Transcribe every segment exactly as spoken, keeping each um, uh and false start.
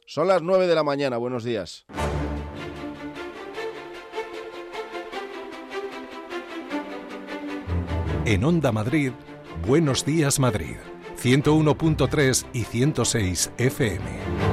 Son las nueve de la mañana, buenos días. En Onda Madrid, Buenos Días Madrid, ciento uno punto tres y ciento seis F M.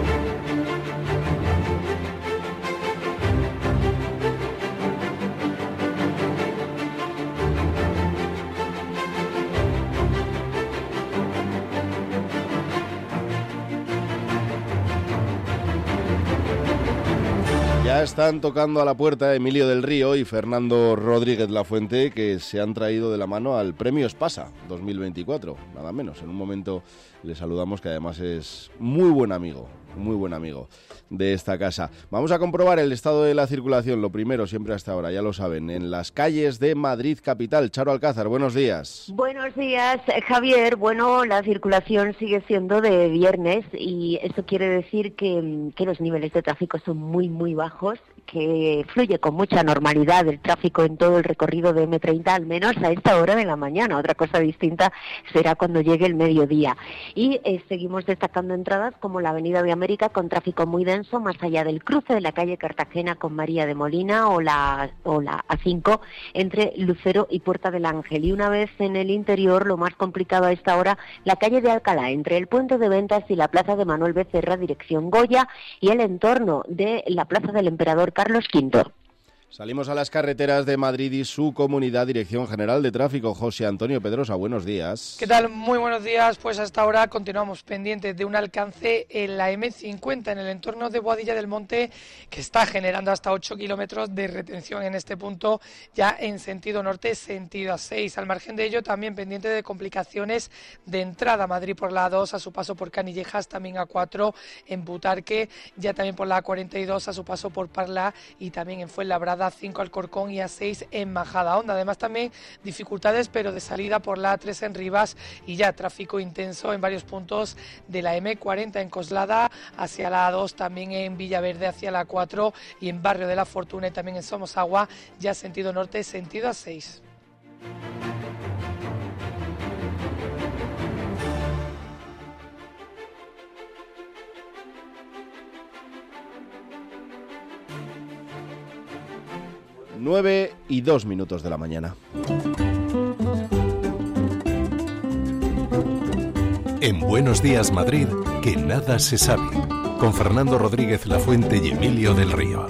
Ya están tocando a la puerta Emilio del Río y Fernando Rodríguez Lafuente, que se han traído de la mano al Premio Espasa dos mil veinticuatro, nada menos. En un momento le saludamos, que además es muy buen amigo, muy buen amigo de esta casa. Vamos a comprobar el estado de la circulación, lo primero siempre hasta ahora, ya lo saben, en las calles de Madrid capital. Charo Alcázar, buenos días. Buenos días, Javier. Bueno, la circulación sigue siendo de viernes y eso quiere decir que, que los niveles de tráfico son muy, muy bajos, que fluye con mucha normalidad el tráfico en todo el recorrido de eme treinta, al menos a esta hora de la mañana. Otra cosa distinta será cuando llegue el mediodía. Y eh, seguimos destacando entradas como la Avenida de América, con tráfico muy denso, más allá del cruce de la calle Cartagena con María de Molina, o la, o la A cinco entre Lucero y Puerta del Ángel. Y una vez en el interior, lo más complicado a esta hora, la calle de Alcalá, entre el Puente de Ventas y la Plaza de Manuel Becerra, dirección Goya, y el entorno de la Plaza del Emperador Carlos quinto. Salimos a las carreteras de Madrid y su comunidad. Dirección General de Tráfico, José Antonio Pedrosa, buenos días. ¿Qué tal? Muy buenos días. Pues hasta ahora continuamos pendientes de un alcance en la eme cincuenta, en el entorno de Boadilla del Monte, que está generando hasta ocho kilómetros de retención en este punto, ya en sentido norte, sentido A seis. Al margen de ello, también pendiente de complicaciones de entrada a Madrid por la A dos, a su paso por Canillejas, también A cuatro en Butarque, ya también por la A cuarenta y dos, a su paso por Parla, y también en Fuenlabrada, A cinco Alcorcón y A seis en Majadahonda. Además también dificultades, pero de salida por la A tres en Rivas, y ya tráfico intenso en varios puntos de la eme cuarenta en Coslada hacia la A dos, también en Villaverde hacia la A cuatro, y en Barrio de la Fortuna y también en Somosagua, ya sentido norte, sentido A seis. nueve y dos minutos de la mañana. En Buenos Días Madrid, que nada se sabe, con Fernando Rodríguez Lafuente y Emilio del Río.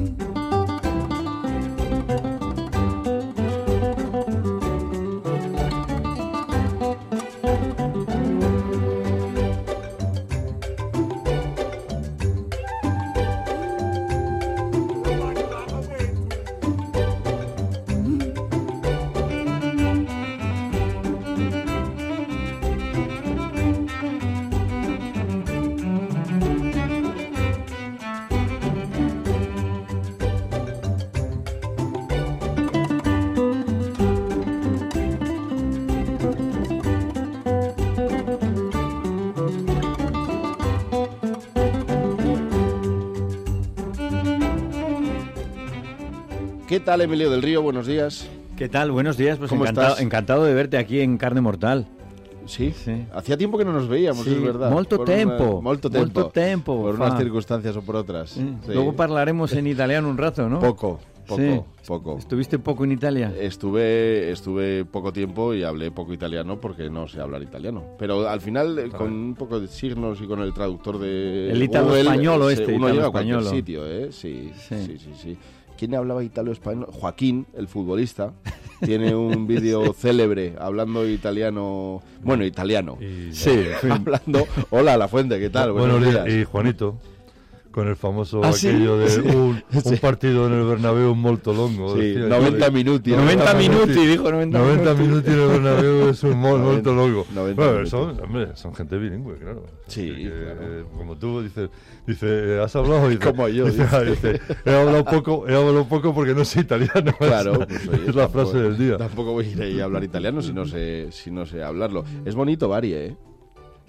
¿Qué tal, Emilio del Río? Buenos días. ¿Qué tal? Buenos días. Pues ¿Cómo encantado, estás? encantado de verte aquí en Carne Mortal. Sí, Sí. hacía tiempo que no nos veíamos, Sí, es verdad. molto Por tempo, una- molto tempo. molto tempo, Por fa. unas circunstancias o por otras. Sí. Sí. Luego hablaremos en italiano un rato, ¿no? Poco, poco, Sí. poco. ¿Estuviste poco en Italia? Estuve, estuve poco tiempo y hablé poco italiano porque no sé hablar italiano. Pero al final, eh, con un poco de signos y con el traductor de El ítalo Google, españolo eh, este, uno ítalo llega a cualquier españolo. sitio, ¿eh? Sí, sí, Sí. sí, sí. ¿Quién hablaba italo-español? Joaquín, el futbolista, tiene un vídeo célebre hablando italiano, bueno, italiano. Y, Sí, sí. Hablando, hola, Lafuente, ¿qué tal? Buenos Buenos días. días. Y Juanito, con el famoso ¿Ah, sí? aquello de Sí. un, un Sí. partido en el Bernabéu molto longo. Sí, decía yo. noventa minuti. noventa minuti, dijo noventa noventa minuti. minutos en el Bernabéu es un mol molto longo. noventa Bueno, minutos. son, hombre, son gente bilingüe, claro. Sí, Que, claro. eh, como tú dices, dice, ¿has hablado? Dice, Como yo, Dice, dice. ah, dice, he hablado poco, he hablado poco porque no sé italiano. Claro, es la, pues, oye, es la tampoco- frase del día. Tampoco voy a ir ahí a hablar italiano si no sé, si no sé hablarlo. Es bonito, Bari, ¿eh?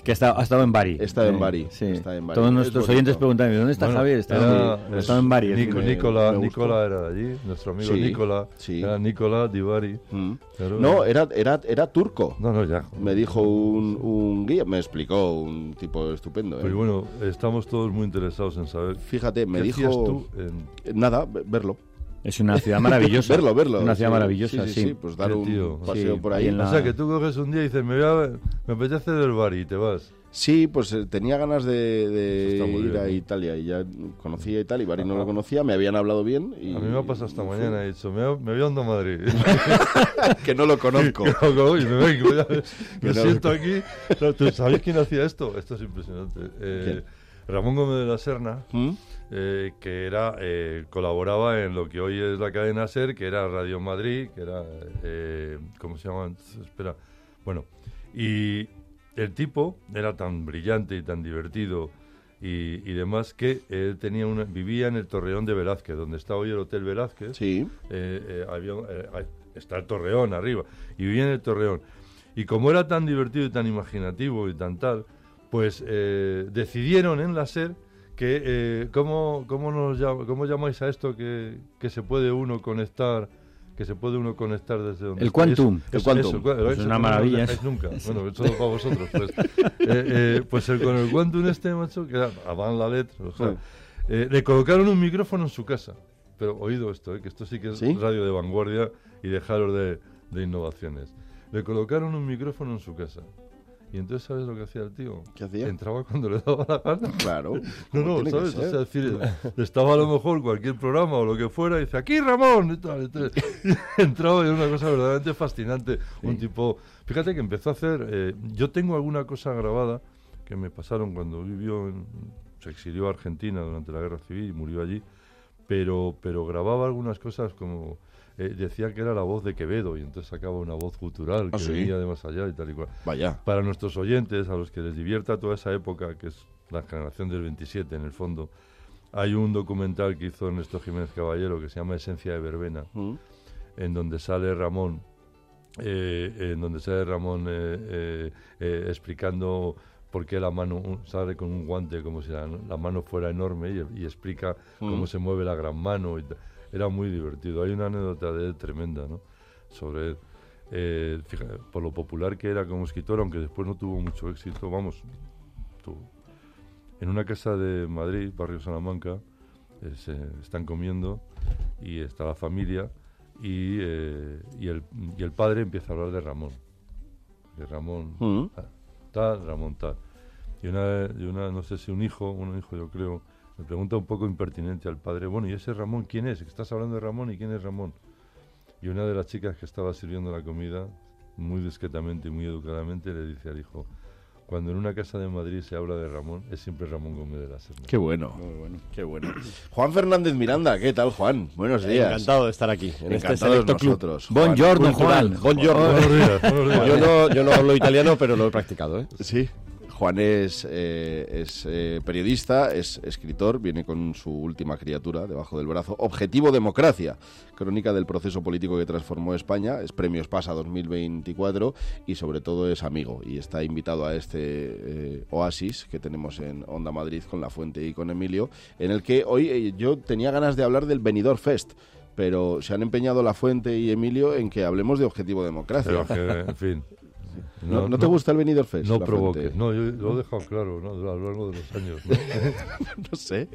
Que está, ha estado en Bari. Está en Eh, Bari. Sí. Está en Bari. Todos Es nuestros bonito. oyentes preguntan, ¿dónde está Bueno, Javier? Está, era- ha estado en Bari. Nico- me- Nicola, me gustó. Nicola era de allí, nuestro amigo Sí, Nicola. sí. Era Nicola di Bari. Mm. Claro. No, era, era, era turco. No, no, ya. Me dijo un, un guía, me explicó, un tipo estupendo. ¿eh? Pero bueno, estamos todos muy interesados en saber. Fíjate, me ¿Qué dijo... hacías tú en- Nada, ve- verlo. Es una ciudad maravillosa. Verlo, verlo. Una ciudad sí. maravillosa, sí. sí. Sí, sí, pues dar Qué un tío. paseo Sí, por ahí ahí. en O la- sea, que tú coges un día y dices, me, voy a, me apetece del Bari y te vas. Sí, pues eh, tenía ganas de, de Eso está muy ir bien, a ¿no? Italia y ya conocía Italia y Bari no lo conocía, me habían hablado bien. Y, A mí me ha pasado esta y fui. mañana, he dicho, me, me voy a Onda Madrid. Que no lo conozco. Y me vengo, ya ves, me Que no- siento aquí. No, ¿tú ¿Sabéis quién hacía esto? Esto es impresionante. Eh, Ramón Gómez de la Serna, ¿Mm? eh, que era eh, colaboraba en lo que hoy es la cadena SER, que era Radio Madrid, que era, eh, ¿cómo se llama? Espera, bueno, y el tipo era tan brillante y tan divertido y, y demás que él tenía una, vivía en el Torreón de Velázquez, donde está hoy el Hotel Velázquez. Sí. Eh, eh, había, eh, hay- está el Torreón arriba, y vivía en el Torreón. Y como era tan divertido y tan imaginativo y tan tal, pues eh, decidieron en la SER que, eh, ¿cómo, cómo, nos llama- ¿cómo llamáis a esto que, que se puede uno conectar? Que se puede uno conectar desde donde El está? quantum. Eso- El eso- quantum. eso, claro, Es eso una no lo maravilla dejáis eso. nunca. Bueno, eso para vosotros. Pues, Eh, eh, pues el, con el quantum este, macho, que era Avant la letra, o sea, Sí. eh, le colocaron un micrófono en su casa. Pero oído esto, eh, que esto sí que es ¿Sí? radio de vanguardia y dejaros de, de innovaciones. Le colocaron un micrófono en su casa. Y entonces, ¿sabes lo que hacía el tío? ¿Qué hacía? Entraba cuando le daba la gana. Claro. No, como no, tiene que ¿sabes? ser. O sea, es decir, estaba a lo mejor cualquier programa o lo que fuera y dice, ¡aquí Ramón! Y tal, entonces, y entraba y era una cosa verdaderamente fascinante. Un tipo... Fíjate que empezó a hacer... eh, yo tengo alguna cosa grabada que me pasaron cuando vivió en... Se exilió a Argentina durante la Guerra Civil y murió allí. Pero, pero grababa algunas cosas como... eh, decía que era la voz de Quevedo y entonces sacaba una voz gutural que ¿Ah, sí? venía de más allá y tal y cual. Vaya. Para nuestros oyentes, a los que les divierta toda esa época, que es la generación del veintisiete en el fondo, hay un documental que hizo Ernesto Jiménez Caballero que se llama Esencia de Verbena, ¿Mm? en donde sale Ramón, eh, en donde sale Ramón eh, eh, eh, explicando por qué la mano un- sale con un guante como si la, la mano fuera enorme y, y explica Mm. cómo se mueve la gran mano. Y t- era muy divertido. Hay una anécdota de él tremenda, ¿no? Sobre él. Eh, fíjate, por lo popular que era como escritor, aunque después no tuvo mucho éxito, vamos, tuvo. En una casa de Madrid, barrio Salamanca, eh, se están comiendo y está la familia y, eh, y, el, y el padre empieza a hablar de Ramón. De Ramón ¿Mm? ah, tal, Ramón tal. Y una, y una, no sé si un hijo, un hijo yo creo, le pregunta un poco impertinente al padre, bueno, ¿y ese Ramón quién es? Estás hablando de Ramón, ¿y quién es Ramón? Y una de las chicas que estaba sirviendo la comida, muy discretamente y muy educadamente, le dice al hijo, cuando en una casa de Madrid se habla de Ramón, es siempre Ramón Gómez de la Serna. Qué bueno. Qué bueno. Juan Fernández Miranda, ¿qué tal, Juan? Buenos días. Encantado de estar aquí, en este Encantados selecto club. nosotros. Buongiorno, Cultural. Juan. Buongiorno. Buenos días, buenos días. Yo no, yo no hablo italiano, pero lo he practicado, ¿eh? Sí. Juan es, eh, es eh, periodista, es escritor, viene con su última criatura debajo del brazo, Objetivo Democracia, crónica del proceso político que transformó España, es Premio Espasa dos mil veinticuatro y sobre todo es amigo y está invitado a este eh, oasis que tenemos en Onda Madrid con La Fuente y con Emilio, en el que hoy eh, yo tenía ganas de hablar del Benidorm Fest, pero se han empeñado La Fuente y Emilio en que hablemos de Objetivo Democracia. Pero que, en fin. ¿No, ¿no te gusta el Benidorm Fest? No La provoques. Fuente? No, yo lo he dejado claro, ¿no? A lo largo de los años. ¿no? No sé.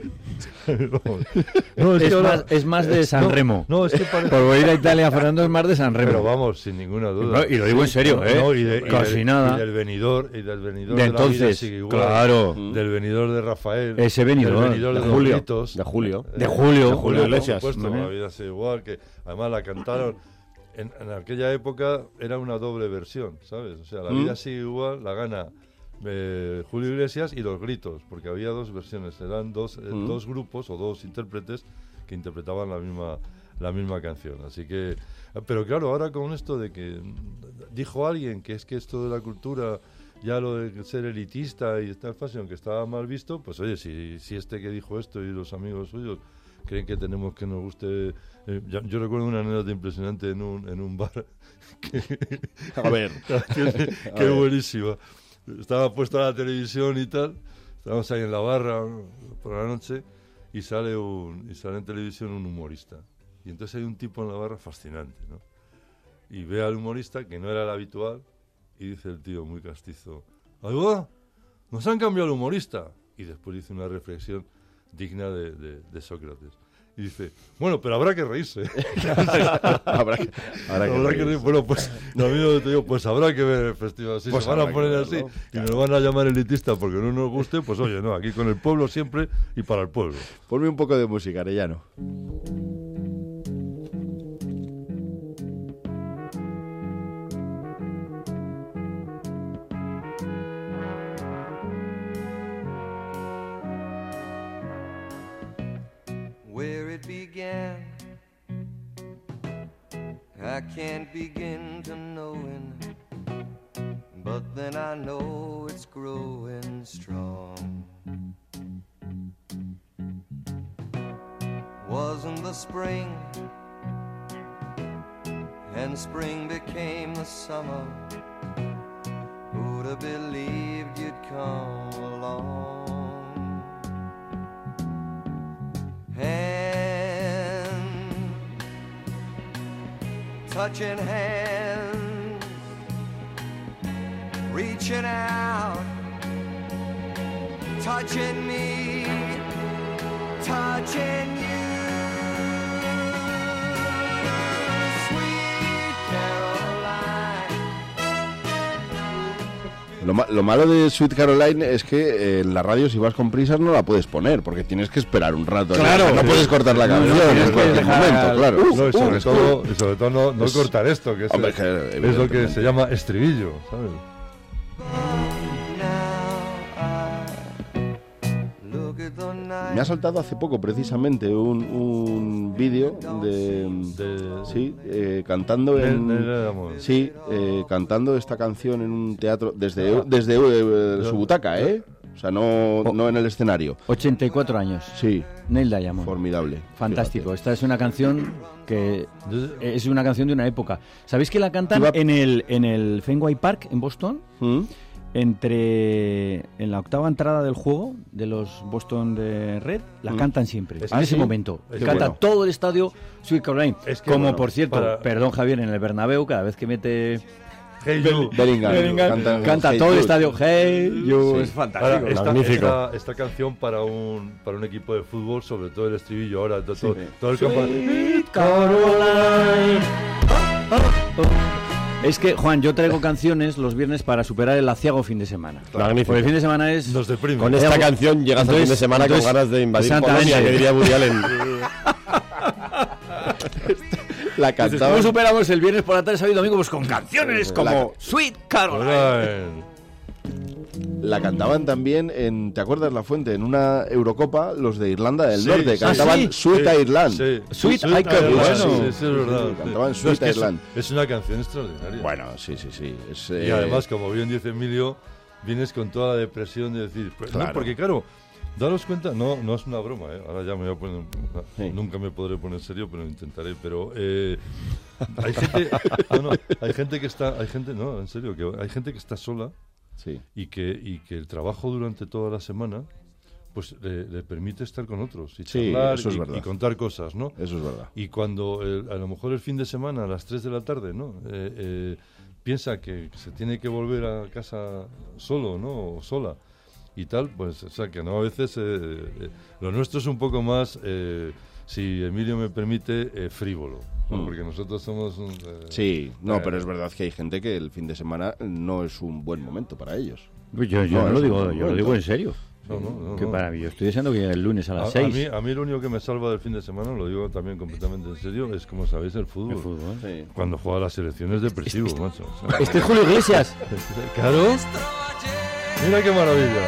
No, Es, que ahora- más, es más de San no, Remo. No, es que parece... Por ir a Italia, Fernando, es más de San Remo. Pero vamos, sin ninguna duda. No, y lo digo en serio, ¿eh? No, y, de, y Casi del, nada. y del venidor, y del venidor De de, la vida entonces, sigue igual, claro. del venidor de Rafael, Ese venidor, del venidor de de, los Julio, gritos, de Julio. eh, De Julio, de Julio Iglesias. Por supuesto, Vale. la vida sigue igual, que además la cantaron. En, en aquella época era una doble versión, ¿sabes? O sea, la ¿Mm? vida sigue igual, la gana eh, Julio Iglesias y los gritos, porque había dos versiones, eran dos, eh, ¿Mm? dos grupos o dos intérpretes que interpretaban la misma la misma canción. Así que, pero claro, ahora con esto de que dijo alguien que es que esto de la cultura, ya lo de ser elitista y estar fashion, que estaba mal visto, pues oye, si, si este que dijo esto y los amigos suyos creen que tenemos que nos guste... eh, ya- yo recuerdo una anécdota impresionante en un, en un bar que, A ver. que, A que ver. buenísima. estaba puesta la televisión y tal, estábamos ahí en la barra por la noche y sale, un, y sale en televisión un humorista. Y entonces hay un tipo en la barra fascinante, ¿no? Y ve al humorista, que no era el habitual, y dice el tío muy castizo, ¡ay, va! ¡Nos han cambiado el humorista! Y después dice una reflexión digna de, de, de Sócrates. Y dice, bueno, pero habrá que reírse. habrá que, habrá que habrá reírse. que reír. Bueno, pues, no, a mí no te digo, pues habrá que ver el festival. Si Pues se van a habrá poner que así verlo, y nos van a llamar elitista porque no nos guste, pues oye, no, aquí con el pueblo siempre y para el pueblo. Ponme un poco de música, Arellano. Where it began, I can't begin to knowing, but then I know it's growing strong. Wasn't the spring, and spring became the summer. Who'd have believed you'd come along? Hand, touching hands, reaching out, touching me, touching you. Sweet Caroline. Lo, ma- lo malo de Sweet Caroline es que eh, en la radio, si vas con prisas, no la puedes poner, porque tienes que esperar un rato. Claro. No, no puedes cortar la canción no, en tienes que cualquier dejar momento, al- claro. No, y sobre Uh, todo, y sobre todo no, no Es- cortar esto, que es, Hombre, el- que es lo que evidentemente. se llama estribillo, ¿sabes? Me ha saltado hace poco, precisamente, un, un vídeo de... De- Sí, eh, cantando Ne- en... Negra de Amor. Sí, eh, cantando esta canción en un teatro desde, desde eh, su butaca, ¿eh? O sea, no, no en el escenario. ochenta y cuatro años. Sí, Neil Diamond. formidable. Fantástico. Fíjate. Esta es una canción que Yo- es una canción de una época. ¿Sabéis que la cantan Iba- en el en el Fenway Park en Boston? ¿Mm? Entre en la octava entrada del juego de los Boston de Red, la Mm. cantan siempre. Es- en ¿Ah, ese sí? momento. Es Canta bueno. todo el estadio Sweet Caroline. Es que Como bueno, por cierto, para- perdón Javier, en el Bernabéu, cada vez que mete Hey You. Bellingham, Bellingham, canta, canta Hey todo el Jude. estadio Hey You, Sí. es Ahora, fantástico. esta, Magnífico. esta, esta canción para un para un equipo de fútbol, sobre todo el estribillo ahora, to- to- Sí. todo el campo. Sweet Caroline. Oh, oh, oh. Es que, Juan, yo traigo canciones los viernes para superar el aciago fin de semana. Magnífico. Porque el fin de semana es... Nos deprime. Con esta Entonces- canción llegas al fin de semana entonces- con ganas de invadir exactamente. Polonia, que diría Woody Allen. La Dices, cantaba. ¿cómo superamos el viernes por la tarde, sábado y domingo? Pues con canciones como Sweet Caroline. Caroline. La cantaban también en, ¿te acuerdas, La Fuente? En una Eurocopa, los de Irlanda del Sí, Norte, sí, cantaban sí. Sweet Sí, Ireland. sí. Sweet Ay, qué Ireland, bueno. Sí, sí, es Sí, verdad. sí, cantaban No, Sweet es que es- Ireland. Es una canción extraordinaria. Bueno, sí, sí, sí. Es, Y eh, además, como bien dice Emilio, vienes con toda la depresión de decir, pues, no, Claro. porque claro, daros cuenta, no, no es una broma, ¿eh? Ahora ya me voy a poner, Sí. nunca me podré poner serio, pero lo intentaré, pero eh, hay gente, no, no, hay gente que está, hay gente, no, en serio, que hay gente que está sola sí. y que, y que el trabajo durante toda la semana pues le, le permite estar con otros y Sí, charlar eso es y, verdad. y contar cosas, ¿no? Eso es verdad. Y cuando el- a lo mejor el fin de semana a las tres de la tarde, ¿no? Eh, eh, piensa que se tiene que volver a casa solo, ¿no? O sola y tal, pues, o sea, que no, a veces eh, eh, lo nuestro es un poco más, eh, si Emilio me permite, eh, frívolo, ¿no? Mm. Porque nosotros somos un... eh, Sí, no, eh, pero es verdad que hay gente que el fin de semana no es un buen momento para ellos. Pues Yo, yo No, no, es lo un digo, buen yo lo momento. digo en serio. No, no, no, Que no. para mí, yo estoy deseando que llegue el lunes a A, las a seis. mí, a mí lo único que me salva del fin de semana, lo digo también completamente en serio, es, como sabéis, el fútbol. El fútbol. Sí. Cuando juega las selecciones depresivo, macho. O sea, Este es Julio Iglesias. Claro. Mira qué maravilla.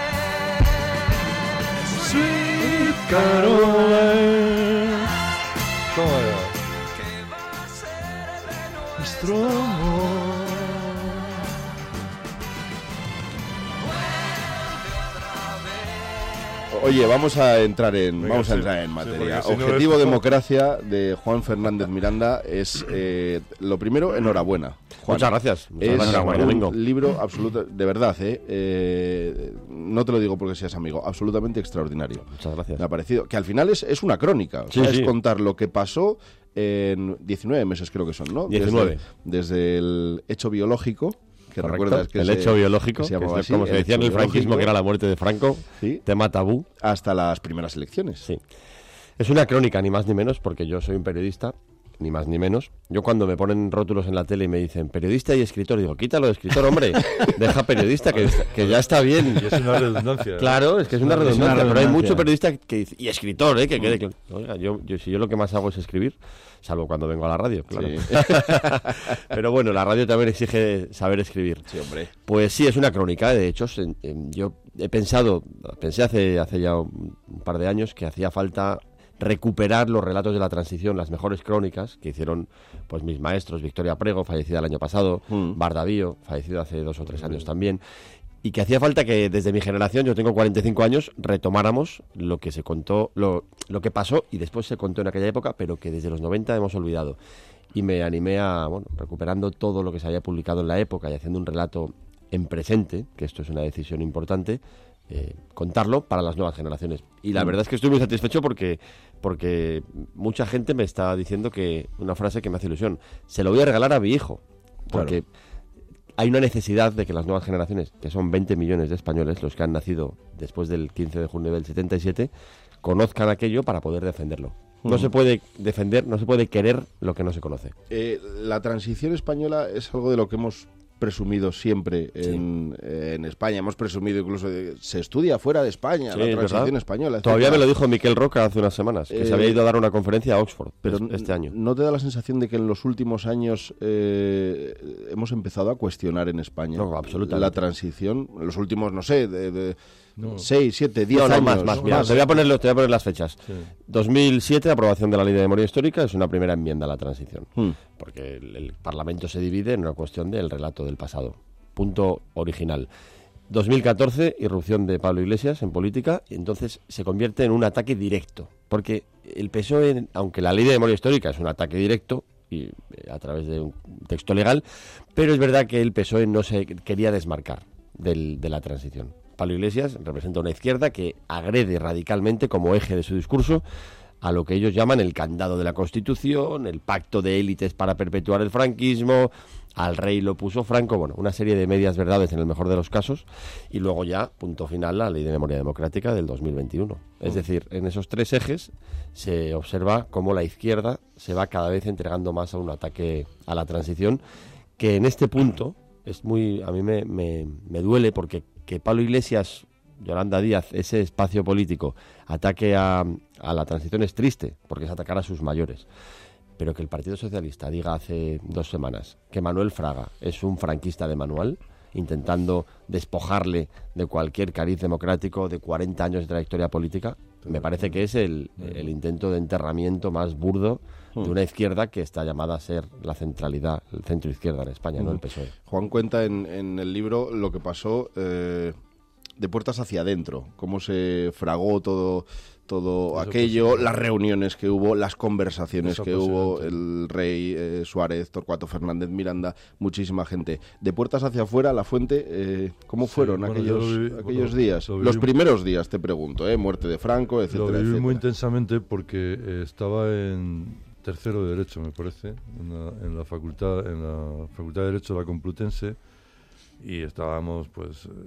Sweet Caroline. Toma ya. Nuestro amor. Oye, vamos a entrar en, Venga, vamos a sí, entrar en sí, materia. porque si no Objetivo esto- Democracia de Juan Fernández Miranda es, eh, lo primero, enhorabuena, Juan. Muchas gracias. Muchas Es gracias, buen domingo. un libro absoluto, de verdad, ¿eh? Eh, no te lo digo porque seas amigo, absolutamente extraordinario. Muchas gracias. Me ha parecido que al final es, es una crónica, o Sí, sea, sí. es contar lo que pasó en diecinueve meses, creo que son, ¿no? diecinueve. Desde, desde el hecho biológico, que Correcto. recuerdas que el se- hecho biológico, que se que llamaba es así, como se el decía en hecho el franquismo, biológico. que era la muerte de Franco, Sí. tema tabú. hasta las primeras elecciones. Sí. Es una crónica, ni más ni menos, porque yo soy un periodista, ni más ni menos. Yo cuando me ponen rótulos en la tele y me dicen periodista y escritor, digo, quítalo de escritor, hombre, deja periodista, que, que ya está bien. Y es una redundancia. Claro, es que es una Es una redundancia, pero hay redundancia. mucho periodista que dice, y escritor, ¿eh? Que quede claro. Oiga, yo, yo, si yo lo que más hago es escribir, salvo cuando vengo a la radio, claro. Sí. Pero bueno, la radio también exige saber escribir. Sí, hombre. Pues sí, es una crónica de hechos. En- en- yo he pensado, pensé hace, hace ya un un par de años que hacía falta recuperar los relatos de la transición, las mejores crónicas que hicieron pues mis maestros, Victoria Prego, fallecida el año pasado, Mm. Bardavío, fallecido hace dos o tres años también, y que hacía falta que desde mi generación, yo tengo cuarenta y cinco años, retomáramos lo que se contó, lo, lo que pasó y después se contó en aquella época, pero que desde los noventa hemos olvidado. Y me animé a, bueno, recuperando todo lo que se había publicado en la época y haciendo un relato en presente, que esto es una decisión importante, eh, contarlo para las nuevas generaciones. Y la verdad es que estoy muy satisfecho porque, porque mucha gente me está diciendo que una frase que me hace ilusión, se lo voy a regalar a mi hijo, porque hay una necesidad de que las nuevas generaciones, que son veinte millones de españoles, los que han nacido después del quince de junio del setenta y siete, conozcan aquello para poder defenderlo. No se puede defender, no se puede querer lo que no se conoce. Eh, la transición española es algo de lo que hemos presumido siempre en, eh, en España. Hemos presumido incluso de se estudia fuera de España, Sí, la es transición verdad. española. Todavía me etcétera. lo dijo Miquel Roca hace unas semanas, que Eh, se había ido a dar una conferencia a Oxford Pero es- este año. ¿no te da la sensación de que en los últimos años eh, hemos empezado a cuestionar en España No, absolutamente. la transición? En los últimos, no sé, de, de No. seis, siete, diez No, no, años. más, más. Mira, más. te voy a poner, lo- te voy a poner las fechas. Sí. dos mil siete, aprobación de la Ley de Memoria Histórica, es una primera enmienda a la transición. Hmm. Porque el, el Parlamento se divide en una cuestión del relato del pasado. Punto original. dos mil catorce, irrupción de Pablo Iglesias en política, y entonces se convierte en un ataque directo. Porque el P S O E, aunque la Ley de Memoria Histórica es un ataque directo, y eh, a través de un texto legal, pero es verdad que el P S O E no se quería desmarcar del- de la transición. Pablo Iglesias representa una izquierda que agrede radicalmente como eje de su discurso a lo que ellos llaman el candado de la Constitución, el pacto de élites para perpetuar el franquismo, al rey lo puso Franco, bueno, una serie de medias verdades en el mejor de los casos, y luego ya, punto final, la Ley de Memoria Democrática del dos mil veintiuno. Es decir, en esos tres ejes se observa cómo la izquierda se va cada vez entregando más a un ataque a la transición, que en este punto es muy, a mí me, me, me duele porque que Pablo Iglesias, Yolanda Díaz, ese espacio político, ataque a, a la transición es triste, porque es atacar a sus mayores. Pero que el Partido Socialista diga hace dos semanas que Manuel Fraga es un franquista de manual, intentando despojarle de cualquier cariz democrático, de cuarenta años de trayectoria política, me parece que es el, el intento de enterramiento más burdo de una izquierda que está llamada a ser la centralidad, el centro izquierda en España, no el P S O E. Juan cuenta en, en el libro lo que pasó eh, de puertas hacia adentro, cómo se fragó todo todo Eso aquello, pues, las reuniones que hubo, las conversaciones Eso que pues, hubo, sí. el rey eh, Suárez, Torcuato Fernández Miranda, muchísima gente. De puertas hacia afuera, La Fuente, eh, ¿cómo Sí, fueron bueno, aquellos, yo lo viví- aquellos bueno, días? lo viví- Los primeros días, te pregunto, ¿eh? Muerte de Franco, etcétera, Lo viví etcétera. muy intensamente porque eh, estaba en tercero de Derecho, me parece, en la, en la facultad en la Facultad de Derecho de la Complutense, y estábamos, pues, eh,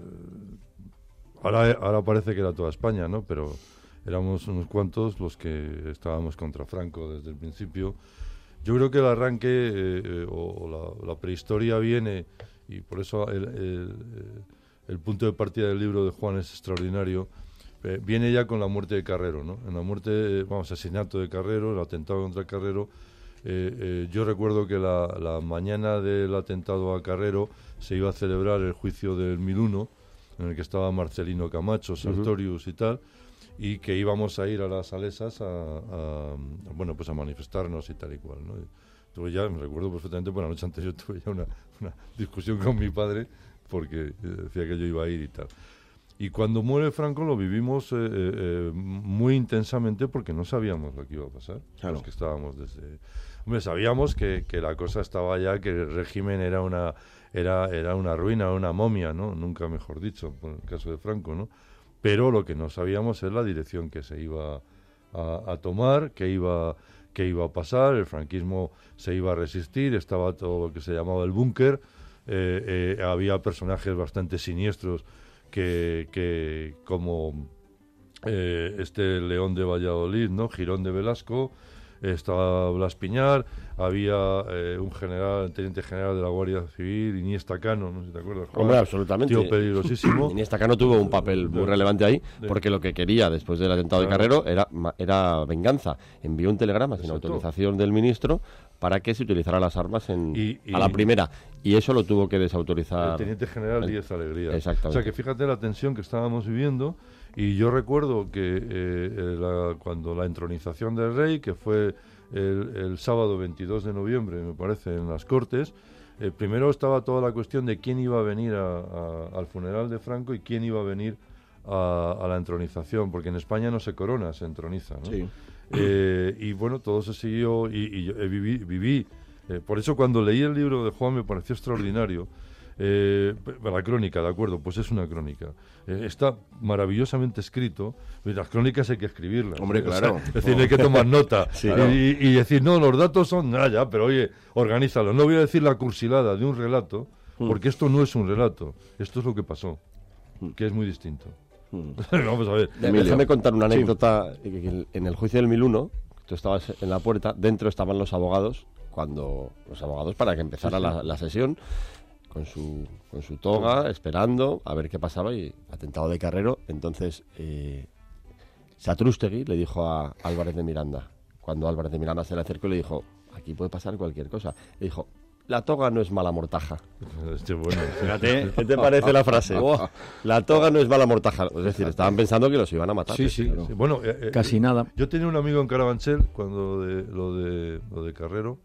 ahora, ahora parece que era toda España, ¿no? Pero éramos unos cuantos los que estábamos contra Franco desde el principio. Yo creo que el arranque eh, eh, o, o la, la prehistoria viene, y por eso el, el, el punto de partida del libro de Juan es extraordinario. Eh, viene ya con la muerte de Carrero, ¿no? En la muerte, eh, vamos, asesinato de Carrero, el atentado contra Carrero. Eh, eh, yo recuerdo que la, la mañana del atentado a Carrero se iba a celebrar el juicio del mil uno, en el que estaba Marcelino Camacho, Sartorius y tal, y que íbamos a ir a las Salesas a, a, bueno, pues a manifestarnos y tal y cual, ¿no? Tuve ya, me recuerdo perfectamente, por la noche anterior tuve ya una, una discusión con mi padre porque eh, decía que yo iba a ir y tal. Y cuando muere Franco lo vivimos eh, eh, muy intensamente porque no sabíamos lo que iba a pasar. Claro. Los que estábamos desde... Hombre, sabíamos que, que la cosa estaba ya, que el régimen era una era era una ruina, una momia, ¿no? Nunca mejor dicho, por el caso de Franco, ¿no? Pero lo que no sabíamos es la dirección que se iba a, a tomar, que iba, que iba a pasar. El franquismo se iba a resistir, estaba todo lo que se llamaba el búnker, eh, eh, había personajes bastante siniestros que, que como eh, este León de Valladolid, ¿no? Girón de Velasco, estaba Blas Piñar, había eh, un general, un teniente general de la Guardia Civil, Iniesta Cano, no sé si te acuerdas, Juan. Hombre, absolutamente. Tío peligrosísimo. Iniesta Cano tuvo un papel muy relevante ahí, de- porque lo que quería después del atentado de Claro. Carrero era, ma- era venganza. Envió un telegrama sin Exacto. autorización del ministro para que se utilizaran las armas en, Y- y- a la primera. Y eso lo tuvo que desautorizar. El teniente general el- Díez Alegría. Exactamente. O sea, que fíjate la tensión que estábamos viviendo. Y yo recuerdo que eh, eh, la- cuando la entronización del rey, que fue el, el sábado veintidós de noviembre, me parece, en las Cortes, eh, primero estaba toda la cuestión de quién iba a venir a- a- al funeral de Franco y quién iba a venir a, a la entronización, porque en España no se corona, se entroniza, ¿no? Sí. Eh, y bueno, todo se siguió y, y yo eh, viví, viví eh, por eso cuando leí el libro de Juan me pareció extraordinario. Eh, la crónica, de acuerdo, pues es una crónica. Eh, está maravillosamente escrito. Las crónicas hay que escribirlas. Hombre, ¿eh? O sea, claro. es decir, hay que tomar nota. Sí. y, Claro. y- y decir, no, los datos son nada, ya, pero oye, organízalo. No voy a decir la cursilada de un relato, porque esto no es un relato. Esto es lo que pasó, que es muy distinto. Vamos a ver. De- Emilio. Déjame contar una anécdota. que- que en- En el juicio del mil uno, tú estabas en la puerta, dentro estaban los abogados, cuando los abogados para que empezara Sí, sí. La, la sesión, con su, con su toga, esperando a ver qué pasaba, y atentado de Carrero. Entonces, eh, Satrústegui le dijo a Álvarez de Miranda, cuando Álvarez de Miranda se le acercó y le dijo, aquí puede pasar cualquier cosa, le dijo, la toga no es mala mortaja. Este, bueno, Fíjate. ¿Qué te parece la frase? Oh. La toga no es mala mortaja. Es decir, estaban pensando que los iban a matar. Sí, sí. Sí, bueno, eh, eh, Casi nada. Yo tenía un amigo en Carabanchel cuando de, lo de lo de Carrero,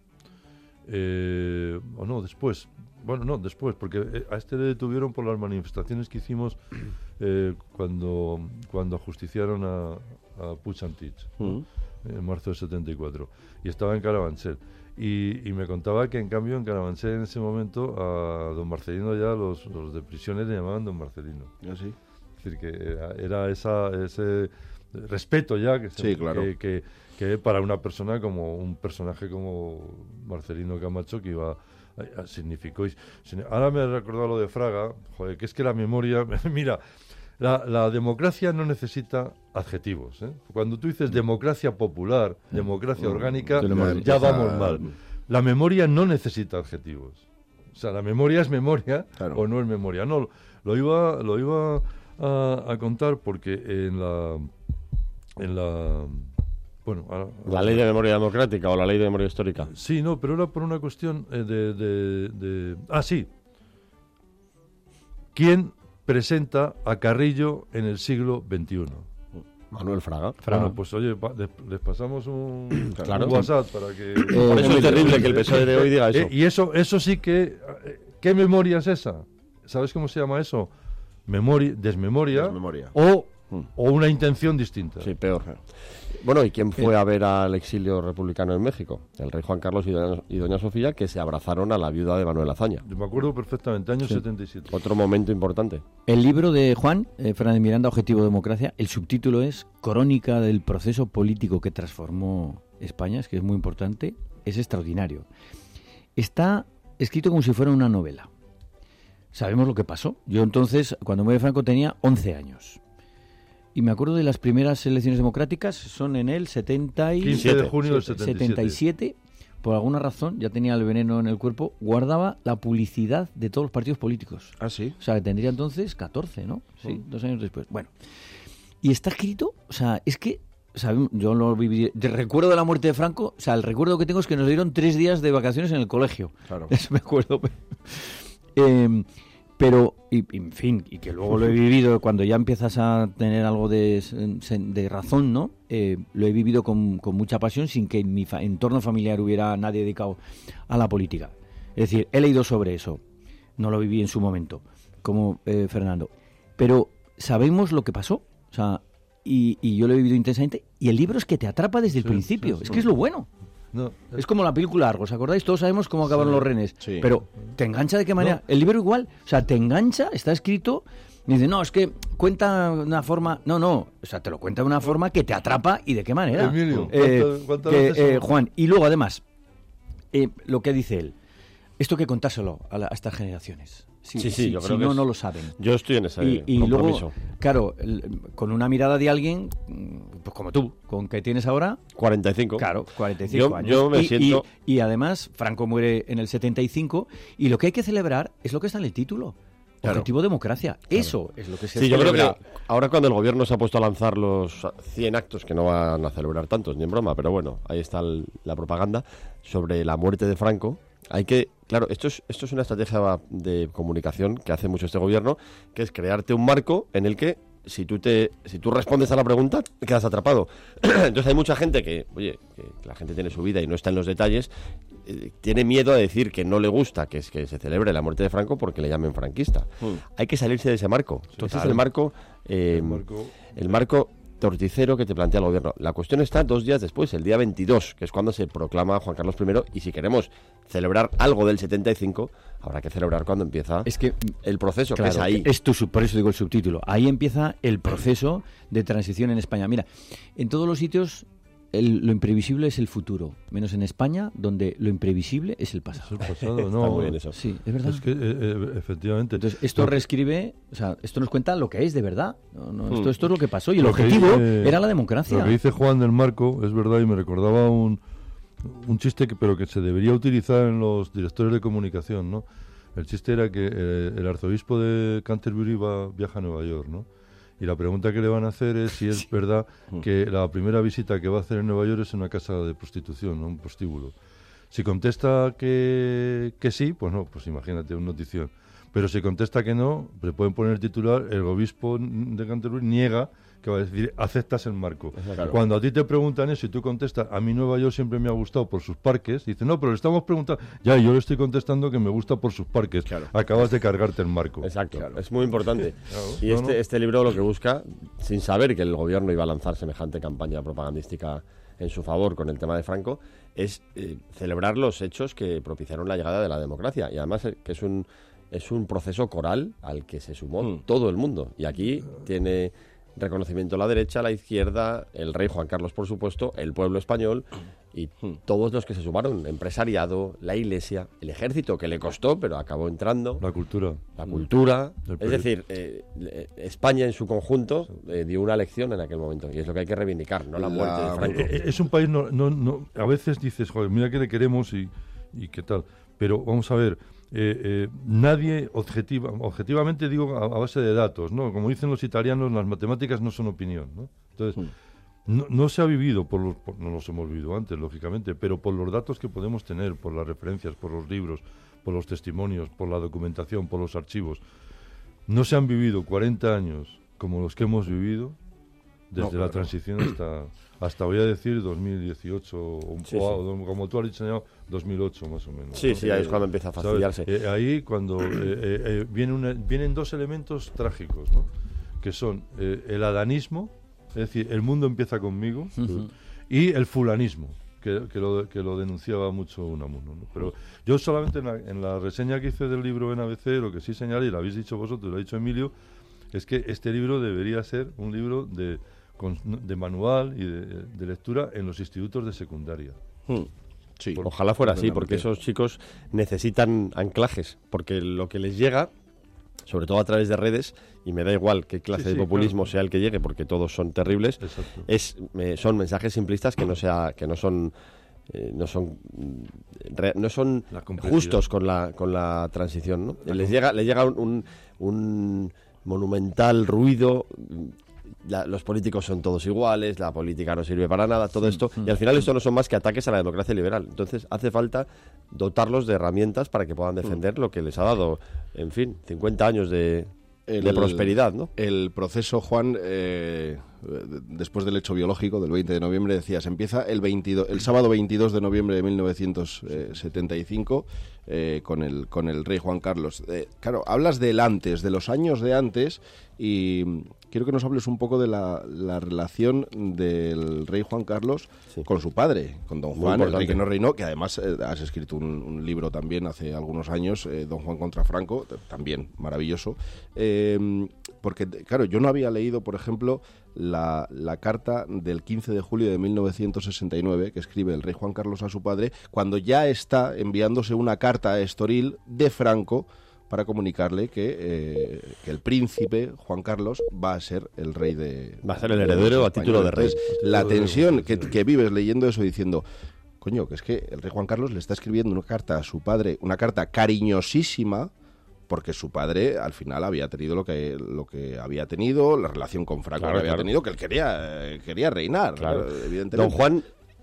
eh, o no, después, bueno, no, después, porque eh, a este le detuvieron por las manifestaciones que hicimos eh, cuando cuando ajusticiaron a, a Puig Antich, ¿no? En marzo del setenta y cuatro, y estaba en Carabanchel. Y, y me contaba que en cambio en Carabanchel en ese momento a don Marcelino ya los, los de prisiones le llamaban don Marcelino. ¿Ah, sí? Es decir, que era, era esa, ese respeto ya que, se- Sí, claro. que, que- que para una persona como un personaje como Marcelino Camacho que iba a, a- significó. y- sin- ahora me he recordado lo de Fraga, joder, que es que la memoria, mira, la, la democracia no necesita adjetivos, ¿eh? Cuando tú dices democracia popular, democracia orgánica, te lo hemos ya dicho. vamos mal. La memoria no necesita adjetivos. O sea, la memoria es memoria Claro. o no es memoria. No, lo iba, lo iba a, a contar porque en la, en la, bueno, ahora- La ley de memoria democrática o la ley de memoria histórica. sí, no, pero era por una cuestión eh, de, de, de- ah, sí. ¿Quién presenta a Carrillo en el siglo veintiuno? Manuel Fraga. Bueno, pues oye, pa- les, les pasamos un, Claro. un WhatsApp para que... Por eso es terrible que el P S O E de hoy diga eso. Eh, y eso, eso sí que... eh, ¿Qué memoria es esa? ¿Sabes cómo se llama eso? Memoria, desmemoria, Desmemoria. O, o una intención distinta. Sí, peor. Bueno, ¿y quién fue a ver al exilio republicano en México? El rey Juan Carlos y doña, y doña Sofía, que se abrazaron a la viuda de Manuel Azaña. Yo me acuerdo perfectamente, año setenta y siete. Otro momento importante. El libro de Juan eh, Fernández Miranda, Objetivo Democracia, el subtítulo es Crónica del proceso político que transformó España, es que es muy importante, es extraordinario. Está escrito como si fuera una novela. Sabemos lo que pasó. Yo entonces, cuando muere Franco, tenía once años. Y me acuerdo de las primeras elecciones democráticas, son en el setenta y quince de junio del setenta y siete. setenta y siete. Por alguna razón, ya tenía el veneno en el cuerpo, guardaba la publicidad de todos los partidos políticos. Ah, sí. O sea, que tendría entonces catorce, ¿no? Sí, dos años después. Bueno, y está escrito, o sea, es que, sabemos, yo lo viví, de recuerdo de la muerte de Franco, o sea, el recuerdo que tengo es que nos dieron tres días de vacaciones en el colegio. Claro. Eso me acuerdo. Eh, pero, y, y, en fin, y que luego lo he vivido cuando ya empiezas a tener algo de, de razón, ¿no? Eh, lo he vivido con, con mucha pasión sin que en mi fa- entorno familiar hubiera nadie dedicado a la política. Es decir, he leído sobre eso, no lo viví en su momento, como eh, Fernando. Pero sabemos lo que pasó, o sea, y, y yo lo he vivido intensamente, y el libro es que te atrapa desde el Sí, principio, sí, es sí. que es lo bueno. No, Es como la película Argos, ¿acordáis? Todos sabemos cómo acabaron Sí, los renes, sí. pero ¿te engancha de qué manera? No. El libro igual, o sea, te engancha, está escrito, y dice, no, es que cuenta de una forma, no, no, o sea, te lo cuenta de una forma que te atrapa, ¿y de qué manera? Emilio, Eh, ¿cuántas- cuántas que, veces eh, son? Juan, y luego además, eh, lo que dice él, esto hay que contárselo a, la- a estas generaciones. Si, Sí, sí, si- yo si creo que no, es- no lo saben. Yo estoy en ese Y, y compromiso. luego, claro, el- con una mirada de alguien, mm, pues como tú, con que tienes ahora, cuarenta y cinco. claro, cuarenta y cinco Yo- años. yo me y, siento- y- y además, Franco muere en el setenta y cinco, y lo que hay que celebrar es lo que está en el título. Claro. Objetivo democracia. Eso es lo que se Sí, yo creo celebra. que ahora cuando el gobierno se ha puesto a lanzar los cien actos, que no van a celebrar tantos, ni en broma, pero bueno, ahí está el- la propaganda sobre la muerte de Franco, hay que, claro, esto es, esto es una estrategia de comunicación que hace mucho este gobierno, que es crearte un marco en el que si tú te si tú respondes a la pregunta, quedas atrapado. Entonces hay mucha gente que, oye, que la gente tiene su vida y no está en los detalles, eh, tiene miedo a decir que no le gusta que, es, que se celebre la muerte de Franco porque le llamen franquista. Hay que salirse de ese marco. Entonces claro. el marco... eh, El marco- el marco torticero que te plantea el gobierno. La cuestión está dos días después, el día veintidós, que es cuando se proclama Juan Carlos primero, y si queremos celebrar algo del setenta y cinco, habrá que celebrar cuando empieza Es que el proceso, Claro, que es ahí. es tu sub- por eso digo el subtítulo. Ahí empieza el proceso de transición en España. Mira, en todos los sitios el- lo imprevisible es el futuro, menos en España, donde lo imprevisible es el Es pasado. el pasado, Está no. muy bien eso. Sí, es verdad. Es que, eh, eh, efectivamente. Entonces, esto Lo que- reescribe, o sea, esto nos cuenta lo que es de verdad. No, no, esto, Mm. esto es lo que pasó. Y el Lo que objetivo dice- era la democracia. Lo que dice Juan del Marco es verdad y me recordaba un, un chiste que pero que se debería utilizar en los directores de comunicación, ¿no? El chiste era que eh, el arzobispo de Canterbury va, viaja a Nueva York, ¿no? Y la pregunta que le van a hacer es si es verdad que la primera visita que va a hacer en Nueva York es una casa de prostitución, ¿no? Un prostíbulo. Si contesta que, que sí, pues no, pues imagínate, un notición. Pero si contesta que no, le pueden poner el titular, el obispo de Canterbury niega, que va a decir, aceptas el marco. Claro. Cuando a ti te preguntan eso y tú contestas, a mí Nueva York siempre me ha gustado por sus parques, dice, no, pero le estamos preguntando, ya, yo le estoy contestando que me gusta por sus parques. Acabas de cargarte el marco. Exacto, es muy importante. Claro. Y No, este, no. este libro lo que busca, sin saber que el gobierno iba a lanzar semejante campaña propagandística en su favor con el tema de Franco, es eh, celebrar los hechos que propiciaron la llegada de la democracia. Y además eh, que es un, es un proceso coral al que se sumó Mm. todo el mundo. Y aquí tiene reconocimiento la derecha, la izquierda, el rey Juan Carlos, por supuesto, el pueblo español y todos los que se sumaron, empresariado, la iglesia, el ejército, que le costó, pero acabó entrando, La cultura. la cultura. El Es peri- decir, eh, eh, España en su conjunto eh, dio una lección en aquel momento y es lo que hay que reivindicar, no la muerte La- de Franco. Eh, eh, Es un país, no, no, no, a veces dices, joder, mira que le queremos y, y qué tal. Pero vamos a ver, eh, eh, nadie objetiva, objetivamente digo a, a base de datos, ¿no? Como dicen los italianos, las matemáticas no son opinión, ¿no? Entonces, no, no se ha vivido, por los, por- no los hemos vivido antes, lógicamente, pero por los datos que podemos tener, por las referencias, por los libros, por los testimonios, por la documentación, por los archivos, no se han vivido cuarenta años como los que hemos vivido desde No, la claro. transición hasta, hasta voy a decir dos mil dieciocho, o, Sí, o- sí. o como tú has dicho, dos mil ocho más o menos. Sí, ¿no? sí, ahí es cuando empieza a ¿Sabes? fastidiarse. Eh, ahí cuando eh, eh, eh, viene una- vienen dos elementos trágicos, ¿no? Que son eh, el adanismo, es decir, el mundo empieza conmigo, y el fulanismo, que, que, lo, que lo denunciaba mucho Unamuno, ¿no? Pero yo solamente en la, en la reseña que hice del libro en A B C, lo que sí señalé, y lo habéis dicho vosotros, lo ha dicho Emilio, es que este libro debería ser un libro de, con- de manual y de, de lectura en los institutos de secundaria. Hmm. Sí, Ojalá fuera así, porque completamente. esos chicos necesitan anclajes, porque lo que les llega, sobre todo a través de redes, y me da igual qué clase Sí, de sí, populismo claro. sea el que llegue, porque todos son terribles, Exacto. es eh, son mensajes simplistas que no sea que no son eh, no son mm, re- no son La complejidad. justos con la con la transición, ¿no? Les llega les llega un, un, un monumental ruido. La- los políticos son todos iguales, la política no sirve para nada, todo esto, y al final esto no son más que ataques a la democracia liberal. Entonces hace falta dotarlos de herramientas para que puedan defender lo que les ha dado, en fin, cincuenta años de, El- de prosperidad, ¿no? El proceso, Juan, eh, después del hecho biológico del veinte de noviembre, decías, empieza el, veintidós, el sábado veintidós de noviembre de mil novecientos setenta y cinco eh, con, el, con el rey Juan Carlos. Eh, claro, hablas del antes, de los años de antes, y quiero que nos hables un poco de la, la relación del rey Juan Carlos sí. con su padre, con don Juan, el rey que no reinó, que además eh, has escrito un, un libro también hace algunos años, eh, Don Juan contra Franco, también maravilloso, eh, porque, claro, yo no había leído, por ejemplo, la, la carta del quince de julio de mil novecientos sesenta y nueve que escribe el rey Juan Carlos a su padre, cuando ya está enviándose una carta a Estoril de Franco para comunicarle que, eh, que el príncipe Juan Carlos va a ser el rey de... Va a ser el heredero a título de rey. Entonces, la tensión que, que vives leyendo eso diciendo, coño, que es que el rey Juan Carlos le está escribiendo una carta a su padre, una carta cariñosísima, porque su padre al final había tenido lo que lo que había tenido, la relación con Franco claro, que había claro. tenido, que él quería, eh, quería reinar, claro. evidentemente. Don Juan,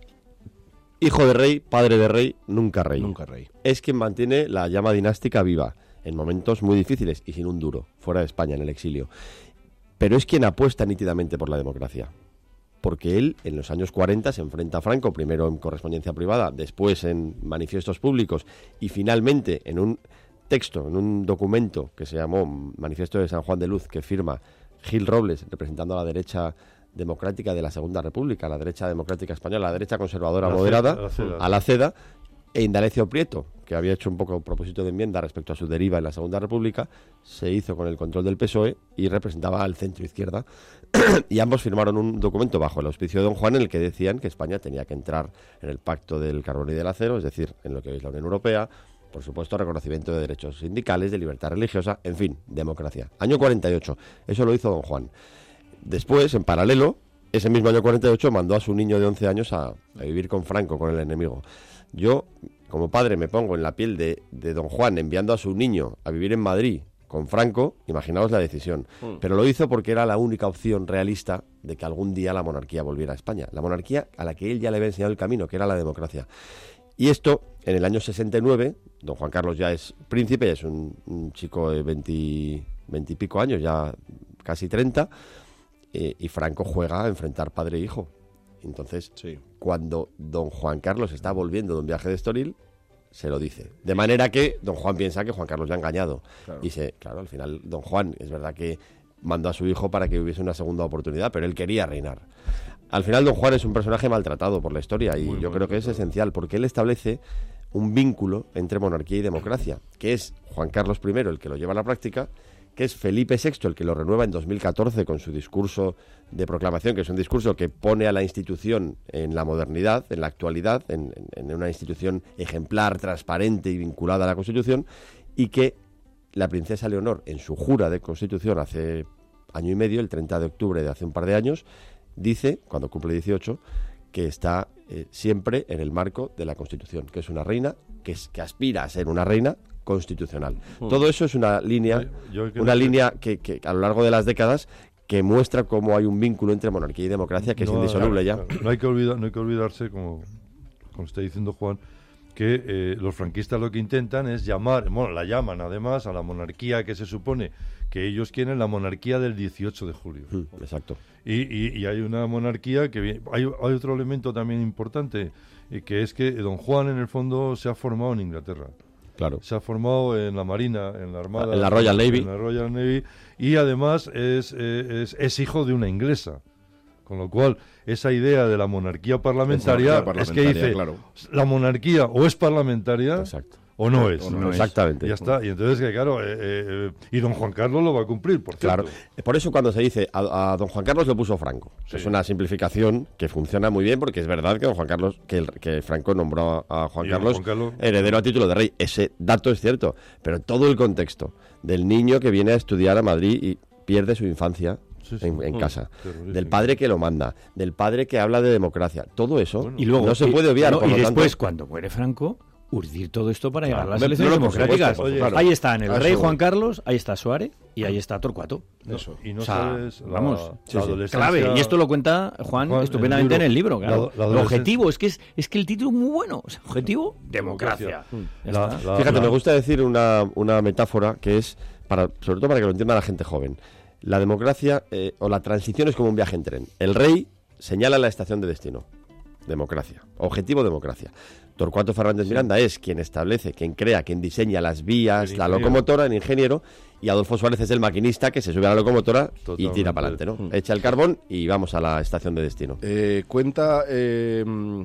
hijo de rey, padre de rey, nunca rey. Nunca rey. Es quien mantiene la llama dinástica viva en momentos muy difíciles y sin un duro, fuera de España, en el exilio. Pero es quien apuesta nítidamente por la democracia. Porque él, en los años cuarenta, se enfrenta a Franco, primero en correspondencia privada, después en manifiestos públicos y finalmente en un texto, en un documento que se llamó Manifiesto de San Juan de Luz, que firma Gil Robles, representando a la derecha democrática de la Segunda República, la derecha democrática española, la derecha conservadora la moderada, ceda, a la CEDA, e Indalecio Prieto, que había hecho un poco propósito de enmienda respecto a su deriva en la Segunda República, se hizo con el control del P S O E y representaba al centro-izquierda, y ambos firmaron un documento bajo el auspicio de Don Juan en el que decían que España tenía que entrar en el Pacto del Carbón y del Acero, es decir, en lo que hoy es la Unión Europea, por supuesto, reconocimiento de derechos sindicales, de libertad religiosa, en fin, democracia. Año cuarenta y ocho, eso lo hizo Don Juan. Después, en paralelo, ese mismo año cuarenta y ocho mandó a su niño de once años a, a vivir con Franco, con el enemigo. Yo, como padre, me pongo en la piel de, de Don Juan enviando a su niño a vivir en Madrid con Franco, imaginaos la decisión. Mm. Pero lo hizo porque era la única opción realista de que algún día la monarquía volviera a España. La monarquía a la que él ya le había enseñado el camino, que era la democracia. Y esto, en el año sesenta y nueve, don Juan Carlos ya es príncipe, es un, un chico de veinte y pico años, ya casi treinta, eh, y Franco juega a enfrentar padre e hijo. Entonces, sí. cuando don Juan Carlos está volviendo de un viaje de Estoril, se lo dice. De manera que don Juan piensa que Juan Carlos le ha engañado. Claro. Y se, claro, al final don Juan, es verdad que mandó a su hijo para que hubiese una segunda oportunidad, pero él quería reinar. Al final don Juan es un personaje maltratado por la historia y Muy yo creo que es esencial porque él establece un vínculo entre monarquía y democracia, que es Juan Carlos primero el que lo lleva a la práctica, que es Felipe sexto el que lo renueva en dos mil catorce con su discurso de proclamación, que es un discurso que pone a la institución en la modernidad, en la actualidad, en, en una institución ejemplar, transparente y vinculada a la Constitución, y que la princesa Leonor, en su jura de Constitución hace año y medio, el treinta de octubre de hace un par de años, dice, cuando cumple dieciocho, que está eh, siempre en el marco de la Constitución, que es una reina, que, es, que aspira a ser una reina constitucional. Mm. Todo eso es una línea, yo, yo una que... línea que, que a lo largo de las décadas que muestra cómo hay un vínculo entre monarquía y democracia que no, es indisoluble claro, ya. No hay que olvidar, no hay que olvidarse, como, como está diciendo Juan, que eh, los franquistas lo que intentan es llamar, bueno, la llaman además a la monarquía que se supone que ellos quieren, la monarquía del dieciocho de julio. Mm, exacto. Y, y, y hay una monarquía que viene, hay, hay otro elemento también importante, eh, que es que don Juan en el fondo se ha formado en Inglaterra. Claro. Se ha formado en la Marina, en la Armada, en la Royal Navy, en la Royal Navy y además es, es, es hijo de una inglesa. Con lo cual, esa idea de la monarquía parlamentaria, monarquía es que dice, claro. la monarquía o es parlamentaria Exacto. o no es. O no Exactamente. Y ya está. Y entonces, que claro, eh, eh, y don Juan Carlos lo va a cumplir, por cierto. Claro. Por eso cuando se dice, a, a don Juan Carlos lo puso Franco. Sí. Es una simplificación que funciona muy bien, porque es verdad que don Juan Carlos, que, el, que Franco nombró a Juan Carlos, Juan Carlos heredero a título de rey. Ese dato es cierto, pero todo el contexto del niño que viene a estudiar a Madrid y pierde su infancia Sí, sí. En, en casa, mm, del padre que lo manda, del padre que habla de democracia, todo eso bueno, y luego, no se puede obviar. No, por y lo después, tanto, cuando muere Franco, urdir todo esto para claro, llegar a las elecciones no, no, democráticas. Oye, claro. Ahí están el Eso. rey Juan Carlos, ahí está Suárez y ahí está Torcuato. Eso. Y no o sea, sabes la, vamos, la sí, adolescencia... clave. Y esto lo cuenta Juan, Juan estupendamente en el libro. En el libro claro. la, la el objetivo es que es, es que el título es muy bueno. O sea, objetivo, democracia. democracia. La, la, Fíjate, la... me gusta decir una, una metáfora que es, para, sobre todo para que lo entienda la gente joven. La democracia eh, o la transición es como un viaje en tren. El rey señala la estación de destino. Democracia. Objetivo, democracia. Torcuato Fernández Miranda es quien establece, quien crea, quien diseña las vías, la locomotora, el ingeniero, y Adolfo Suárez es el maquinista que se sube a la locomotora Totalmente. y tira para adelante, ¿no? Mm. Echa el carbón y vamos a la estación de destino. Eh, cuenta eh,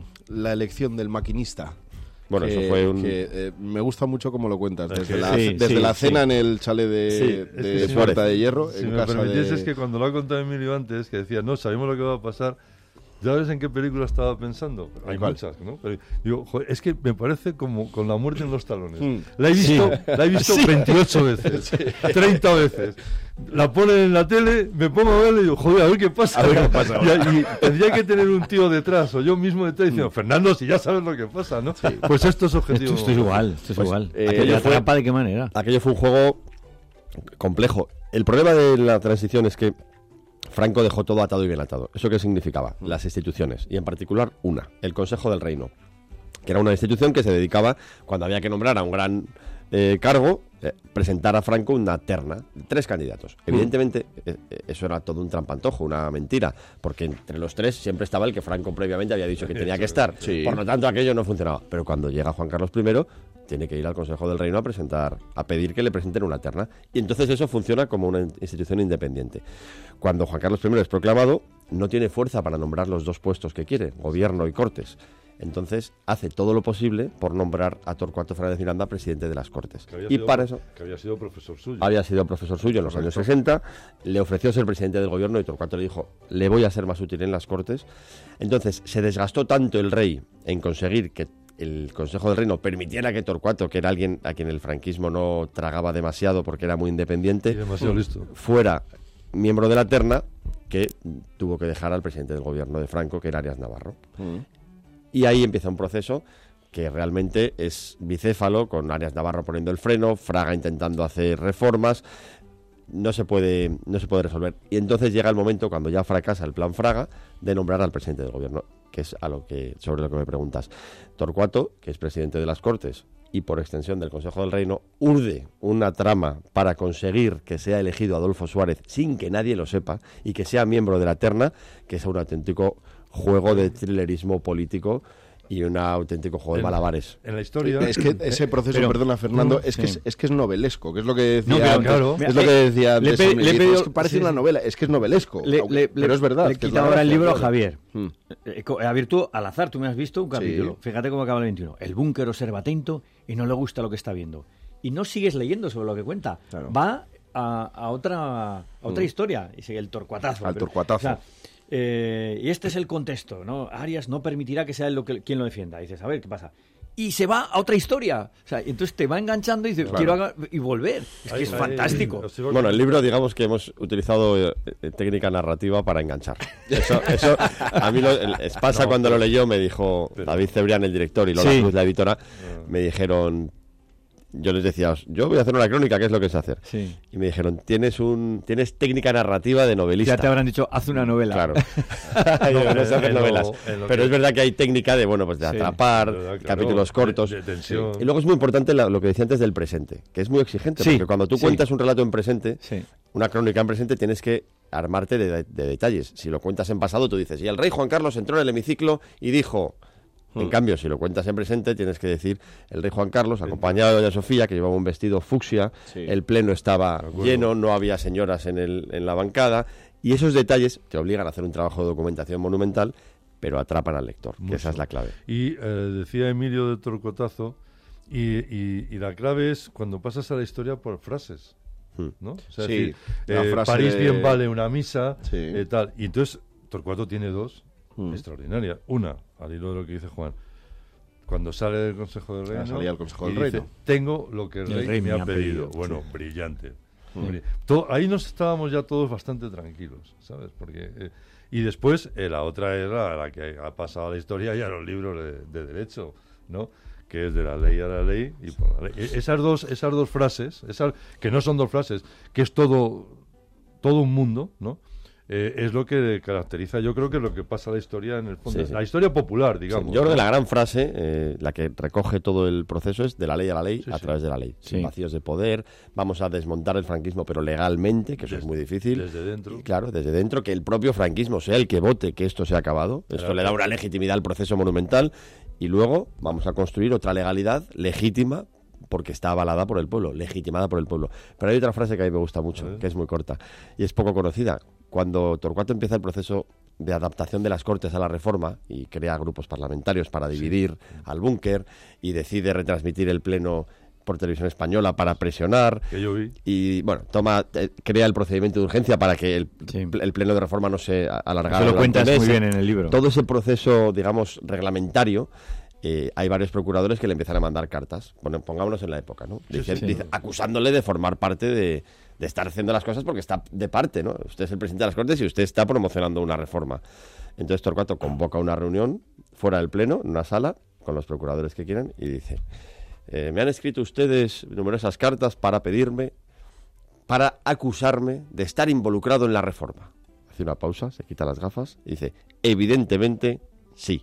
la elección del maquinista. Bueno, que, eso fue un... que, eh, me gusta mucho cómo lo cuentas. Desde, sí, la, sí, desde sí, la cena sí. en el chalet de, sí, de si Puerta me, de Hierro. Si en me casa permitís, de... es que cuando lo ha contado Emilio antes, que decía, no, sabemos lo que va a pasar. ¿Ya ves en qué película estaba pensando? Hay ¿Cuál? muchas, ¿no? Pero digo, joder, es que me parece como con la muerte en los talones. Mm. La he visto, sí. la he visto sí. veintiocho veces, sí. treinta veces. La ponen en la tele, me pongo a verla y digo, joder, a ver qué pasa. A ver qué pasa. Y, y tendría que tener un tío detrás, o yo mismo detrás, diciendo, mm. Fernando, si ya sabes lo que pasa, ¿no? Sí. Pues esto es objetivo. Esto, esto es igual, esto es pues, igual. Eh, aquello fue, trampa, ¿de qué manera? Aquello fue un juego complejo. El problema de la transición es que Franco dejó todo atado y bien atado. ¿Eso qué significaba? Las instituciones, y en particular una, el Consejo del Reino, que era una institución que se dedicaba, cuando había que nombrar a un gran eh, cargo, eh, presentar a Franco una terna, tres candidatos. Evidentemente, eh, eso era todo un trampantojo, una mentira, porque entre los tres siempre estaba el que Franco previamente había dicho que tenía que estar. Sí. Por lo tanto, aquello no funcionaba. Pero cuando llega Juan Carlos primero, tiene que ir al Consejo del Reino a presentar, a pedir que le presenten una terna. Y entonces eso funciona como una institución independiente. Cuando Juan Carlos primero es proclamado, no tiene fuerza para nombrar los dos puestos que quiere, gobierno y Cortes. Entonces hace todo lo posible por nombrar a Torcuato Fernández Miranda presidente de las Cortes. Y sido, para eso... Que había sido profesor suyo. Había sido profesor suyo en los Correcto. años sesenta, le ofreció ser presidente del gobierno y Torcuato le dijo, le voy a ser más útil en las Cortes. Entonces se desgastó tanto el rey en conseguir que el Consejo del Reino permitiera que Torcuato, que era alguien a quien el franquismo no tragaba demasiado porque era muy independiente, demasiado listo. fuera miembro de la terna, que tuvo que dejar al presidente del gobierno de Franco, que era Arias Navarro. Mm. Y ahí empieza un proceso que realmente es bicéfalo, con Arias Navarro poniendo el freno, Fraga intentando hacer reformas, no se puede, no se puede resolver. Y entonces llega el momento, cuando ya fracasa el plan Fraga, de nombrar al presidente del gobierno, que es a lo que, sobre lo que me preguntas. Torcuato, que es presidente de las Cortes y por extensión del Consejo del Reino, urde una trama para conseguir que sea elegido Adolfo Suárez sin que nadie lo sepa y que sea miembro de la terna, que es un auténtico juego de thrillerismo político y un auténtico juego de malabares. En la historia... Es que ese proceso, pero, perdona Fernando, no, es, que sí. es, es que es novelesco, que es lo que decía... No, pero, claro. Es lo que decía... Le, de pe, le pedido, es que parece sí, una novela, es que es novelesco, le, aunque, le, pero es verdad. Le quita ahora el libro a Javier. Hmm. Javier, tú, al azar, tú me has visto un capítulo. Sí. Fíjate cómo acaba el veintiuno. El búnker observa atento y no le gusta lo que está viendo. Y no sigues leyendo sobre lo que cuenta. Claro. Va a, a otra, a otra hmm. historia. Y sigue el torcuatazo. Al pero, torcuatazo. O sea, Eh, y este es el contexto, ¿no? Arias no permitirá que sea él lo que, quien lo defienda. Y dices, a ver, ¿qué pasa? Y se va a otra historia. O sea, entonces te va enganchando y dices, claro. quiero haga... y volver. Es que ahí, es ahí, fantástico. Ahí, bueno, el libro, digamos que hemos utilizado eh, técnica narrativa para enganchar. Eso, eso a mí lo, el, pasa no, cuando pero, lo leyó, me dijo pero, David Cebrián, el director, y Lola sí. Cruz, la editora, no. me dijeron... Yo les decía, yo voy a hacer una crónica, ¿qué es lo que sé hacer? Sí. Y me dijeron, tienes un tienes técnica narrativa de novelista. Ya te habrán dicho, haz una novela. Claro. no, no sé hacer novelas. Lo, lo Pero que... es verdad que hay técnica de, bueno, pues de atrapar, sí, verdad, capítulos claro, cortos. De, de tensión. Sí. Y luego es muy importante la, lo que decía antes del presente, que es muy exigente, sí. porque cuando tú sí. cuentas un relato en presente, sí. una crónica en presente, tienes que armarte de, de detalles. Si lo cuentas en pasado, tú dices, y el rey Juan Carlos entró en el hemiciclo y dijo... En hmm. cambio, si lo cuentas en presente, tienes que decir el rey Juan Carlos, acompañado de doña Sofía, que llevaba un vestido fucsia, sí. el pleno estaba lleno, no había señoras en, el, en la bancada, y esos detalles te obligan a hacer un trabajo de documentación monumental, pero atrapan al lector, Mucho. que esa es la clave. Y eh, decía Emilio de Torcuatazo, y, y, y la clave es cuando pasas a la historia por frases, ¿no? O sea, sí, decir, eh, París de... bien vale una misa, sí. eh, tal, y entonces Torcuato tiene dos, Mm. extraordinaria. Una, al hilo de lo que dice Juan, cuando sale del Consejo del Reino, salía al Consejo del y dice, Reino, tengo lo que el, el rey, rey me ha pedido. pedido. Bueno, sí. brillante. Mm. Todo, ahí nos estábamos ya todos bastante tranquilos, ¿sabes? Porque eh, y después eh, la otra era la que ha pasado a la historia y a los libros de, de derecho, ¿no? Que es de la ley a la ley y por la ley. Esas dos, esas dos frases, esas que no son dos frases, que es todo, todo un mundo, ¿no? eh, es lo que caracteriza, yo creo que es lo que pasa a la historia en el fondo, Sí, sí. la historia popular, digamos. Sí, yo creo ¿no? que la gran frase, eh, la que recoge todo el proceso es de la ley a la ley, Sí, a sí. través de la ley. Sí. Sin vacíos de poder, vamos a desmontar el franquismo, pero legalmente, que eso Desde- es muy difícil. desde dentro. Y, claro, desde dentro, que el propio franquismo sea el que vote que esto se ha acabado. Esto Claro. le da una legitimidad al proceso monumental. Y luego vamos a construir otra legalidad legítima, porque está avalada por el pueblo, legitimada por el pueblo. Pero hay otra frase que a mí me gusta mucho, que es muy corta y es poco conocida. Cuando Torcuato empieza el proceso de adaptación de las Cortes a la reforma y crea grupos parlamentarios para dividir al búnker y decide retransmitir el pleno por televisión española para presionar Que yo vi. y bueno, toma eh, crea el procedimiento de urgencia para que el, Sí. el pleno de reforma no se a- alargara. Eso lo durante cuentas muy meses. bien en el libro. Todo ese proceso, digamos, reglamentario, eh, hay varios procuradores que le empiezan a mandar cartas. Bueno, pongámonos en la época, ¿no? Dice- sí. dice- acusándole de formar parte de, de estar haciendo las cosas porque está de parte, ¿no? Usted es el presidente de las Cortes y usted está promocionando una reforma. Entonces Torcuato convoca una reunión fuera del pleno, en una sala, con los procuradores que quieran, y dice: eh, me han escrito ustedes numerosas cartas para pedirme, para acusarme de estar involucrado en la reforma. Hace una pausa, se quita las gafas y dice: evidentemente, sí.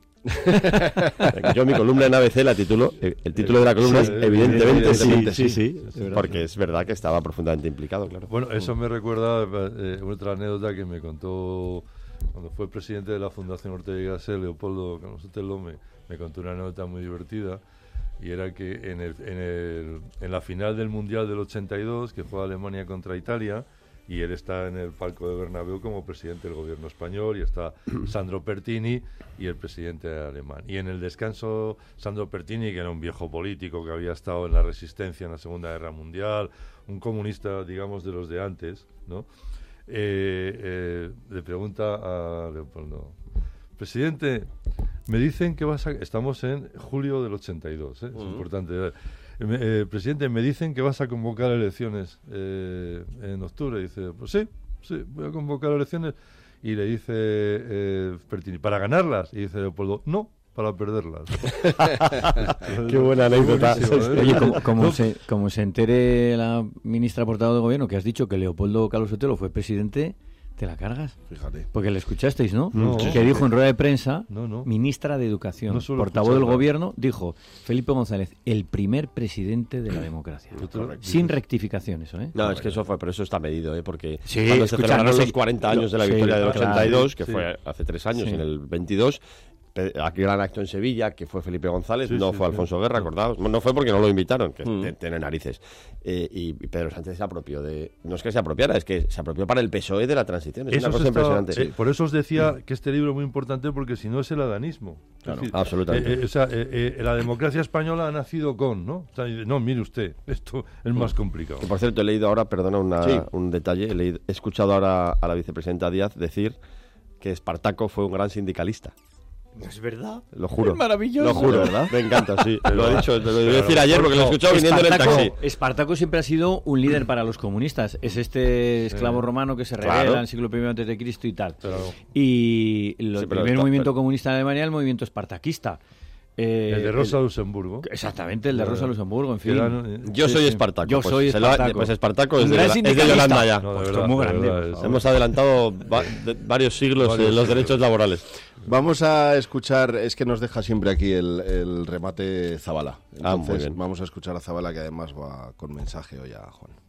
Yo mi columna en A B C la titulo, eh, el título de la columna Sí, es evidentemente, evidentemente sí, sí, es verdad. porque es verdad que estaba profundamente implicado, claro. Bueno, eso me recuerda eh, otra anécdota que me contó cuando fue presidente de la Fundación Ortega y Gasset, Leopoldo Carlos Sotelo, me, me contó una anécdota muy divertida, y era que en, el, en, el, en la final del Mundial del ochenta y dos, que fue Alemania contra Italia, y él está en el palco de Bernabéu como presidente del gobierno español, y está Sandro Pertini y el presidente alemán. Y en el descanso, Sandro Pertini, que era un viejo político que había estado en la resistencia en la Segunda Guerra Mundial, un comunista, digamos, de los de antes, ¿no? Eh, eh, le pregunta a Leopoldo: presidente, me dicen que vas a... Estamos en julio del ochenta y dos, ¿eh? Es importante. Eh, eh, presidente, me dicen que vas a convocar elecciones eh, en octubre. Dice: pues sí, sí, voy a convocar elecciones. Y le dice eh, Pertini: ¿para ganarlas? Y dice Leopoldo: no, para perderlas. Qué buena anécdota. Buenísimo, ¿eh? Oye, como, como No, se, como se entere la ministra portavoz de gobierno que has dicho que Leopoldo Carlos Sotelo fue presidente, ¿te la cargas? Fíjate. Porque le escuchasteis, ¿no? No. Que dijo en rueda de prensa, No, no. ministra de Educación, No suelo portavoz del escucharla. gobierno, dijo: Felipe González, el primer presidente de la democracia. Yo te lo- Sin rectificación eso, ¿eh? No, es que eso fue, pero eso está medido, ¿eh? Porque Sí, cuando se escucha, celebraron no sé- los cuarenta años de la Sí, victoria del claro. ochenta y dos, que Sí. fue hace tres años, Sí. en el veintidós, pe- aquel gran acto en Sevilla, que fue Felipe González, Sí, no sí, fue sí. Alfonso Guerra, acordaos. No fue porque no lo invitaron, que Mm. te- tiene narices. Eh, y, y Pedro Sánchez se apropió de... No es que se apropiara, es que se apropió para el P S O E de la transición. Es Eso una se cosa estaba- impresionante. eh, por eso os decía que este libro es muy importante, porque si no es el adanismo. Es Claro, decir, absolutamente. eh, eh, o sea, eh, eh, la democracia española ha nacido con, ¿no? O sea, no, mire usted, esto es más complicado. Que, por cierto, he leído ahora, perdona una- Sí. un detalle, he, leído- he escuchado ahora a la vicepresidenta Díaz decir que Espartaco fue un gran sindicalista. Es verdad. Lo juro. Es maravilloso. Lo juro, ¿Verdad? Me encanta, sí. Lo he dicho, lo iba a Pero decir ayer porque lo he no, escuchado viniendo en el Espartaco, taxi. Espartaco siempre ha sido un líder para los comunistas. Es este esclavo romano que se revela Claro. en el siglo primero antes de Cristo y tal. Pero- Y lo- Sí, el pero primer está- movimiento pero- comunista en Alemania es el movimiento espartaquista. Eh, el de Rosa Luxemburgo. Exactamente, el de Rosa Luxemburgo, en Que fin. eran, eh, Yo Sí, soy sí. Espartaco. Yo pues soy se lo ha- Espartaco. pues Espartaco es Un de, gran Yola- es de sindicalista. Yolanda ya. No, de Pues verdad, muy de grande, verdad, por es- favor. Hemos adelantado va- de- varios siglos Varios en los siglos. derechos laborales. Vamos a escuchar, es que nos deja siempre aquí el, el remate Zabala. Ah, muy Entonces, bien. vamos a escuchar a Zabala, que además va con mensaje hoy a Juan.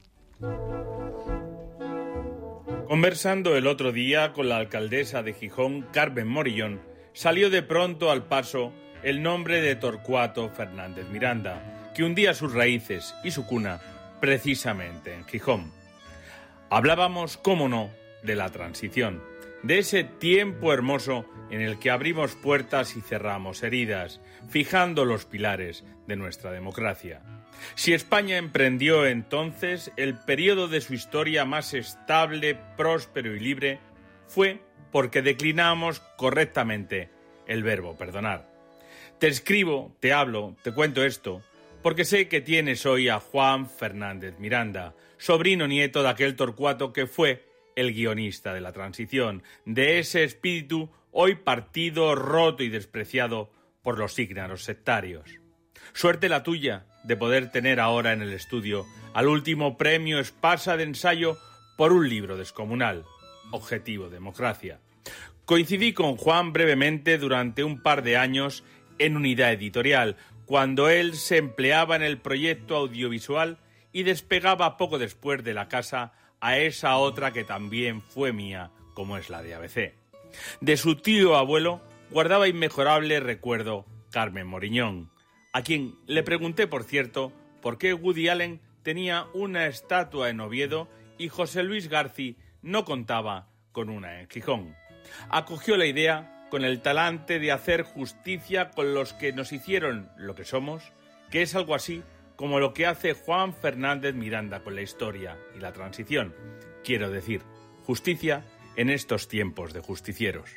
Conversando el otro día con la alcaldesa de Gijón, Carmen Morillón, salió de pronto al paso el nombre de Torcuato Fernández Miranda, que hundía sus raíces y su cuna precisamente en Gijón. Hablábamos, cómo no, de la transición, de ese tiempo hermoso en el que abrimos puertas y cerramos heridas, fijando los pilares de nuestra democracia. Si España emprendió entonces el periodo de su historia más estable, próspero y libre, fue porque declinamos correctamente el verbo perdonar. Te escribo, te hablo, te cuento esto, porque sé que tienes hoy a Juan Fernández Miranda, sobrino nieto de aquel Torcuato que fue el guionista de la transición, de ese espíritu hoy partido, roto y despreciado por los ígnaros sectarios. Suerte la tuya de poder tener ahora en el estudio al último premio Espasa de ensayo por un libro descomunal. Objetivo Democracia. Coincidí con Juan brevemente durante un par de años en Unidad Editorial, cuando él se empleaba en el proyecto audiovisual y despegaba poco después de la casa a esa otra que también fue mía, como es la de A B C. De su tío abuelo guardaba inmejorable recuerdo Carmen Moriñón, a quien le pregunté, por cierto, por qué Woody Allen tenía una estatua en Oviedo y José Luis García no contaba con una en Gijón. Acogió la idea con el talante de hacer justicia con los que nos hicieron lo que somos, que es algo así como lo que hace Juan Fernández Miranda con la historia y la transición. Quiero decir, justicia en estos tiempos de justicieros.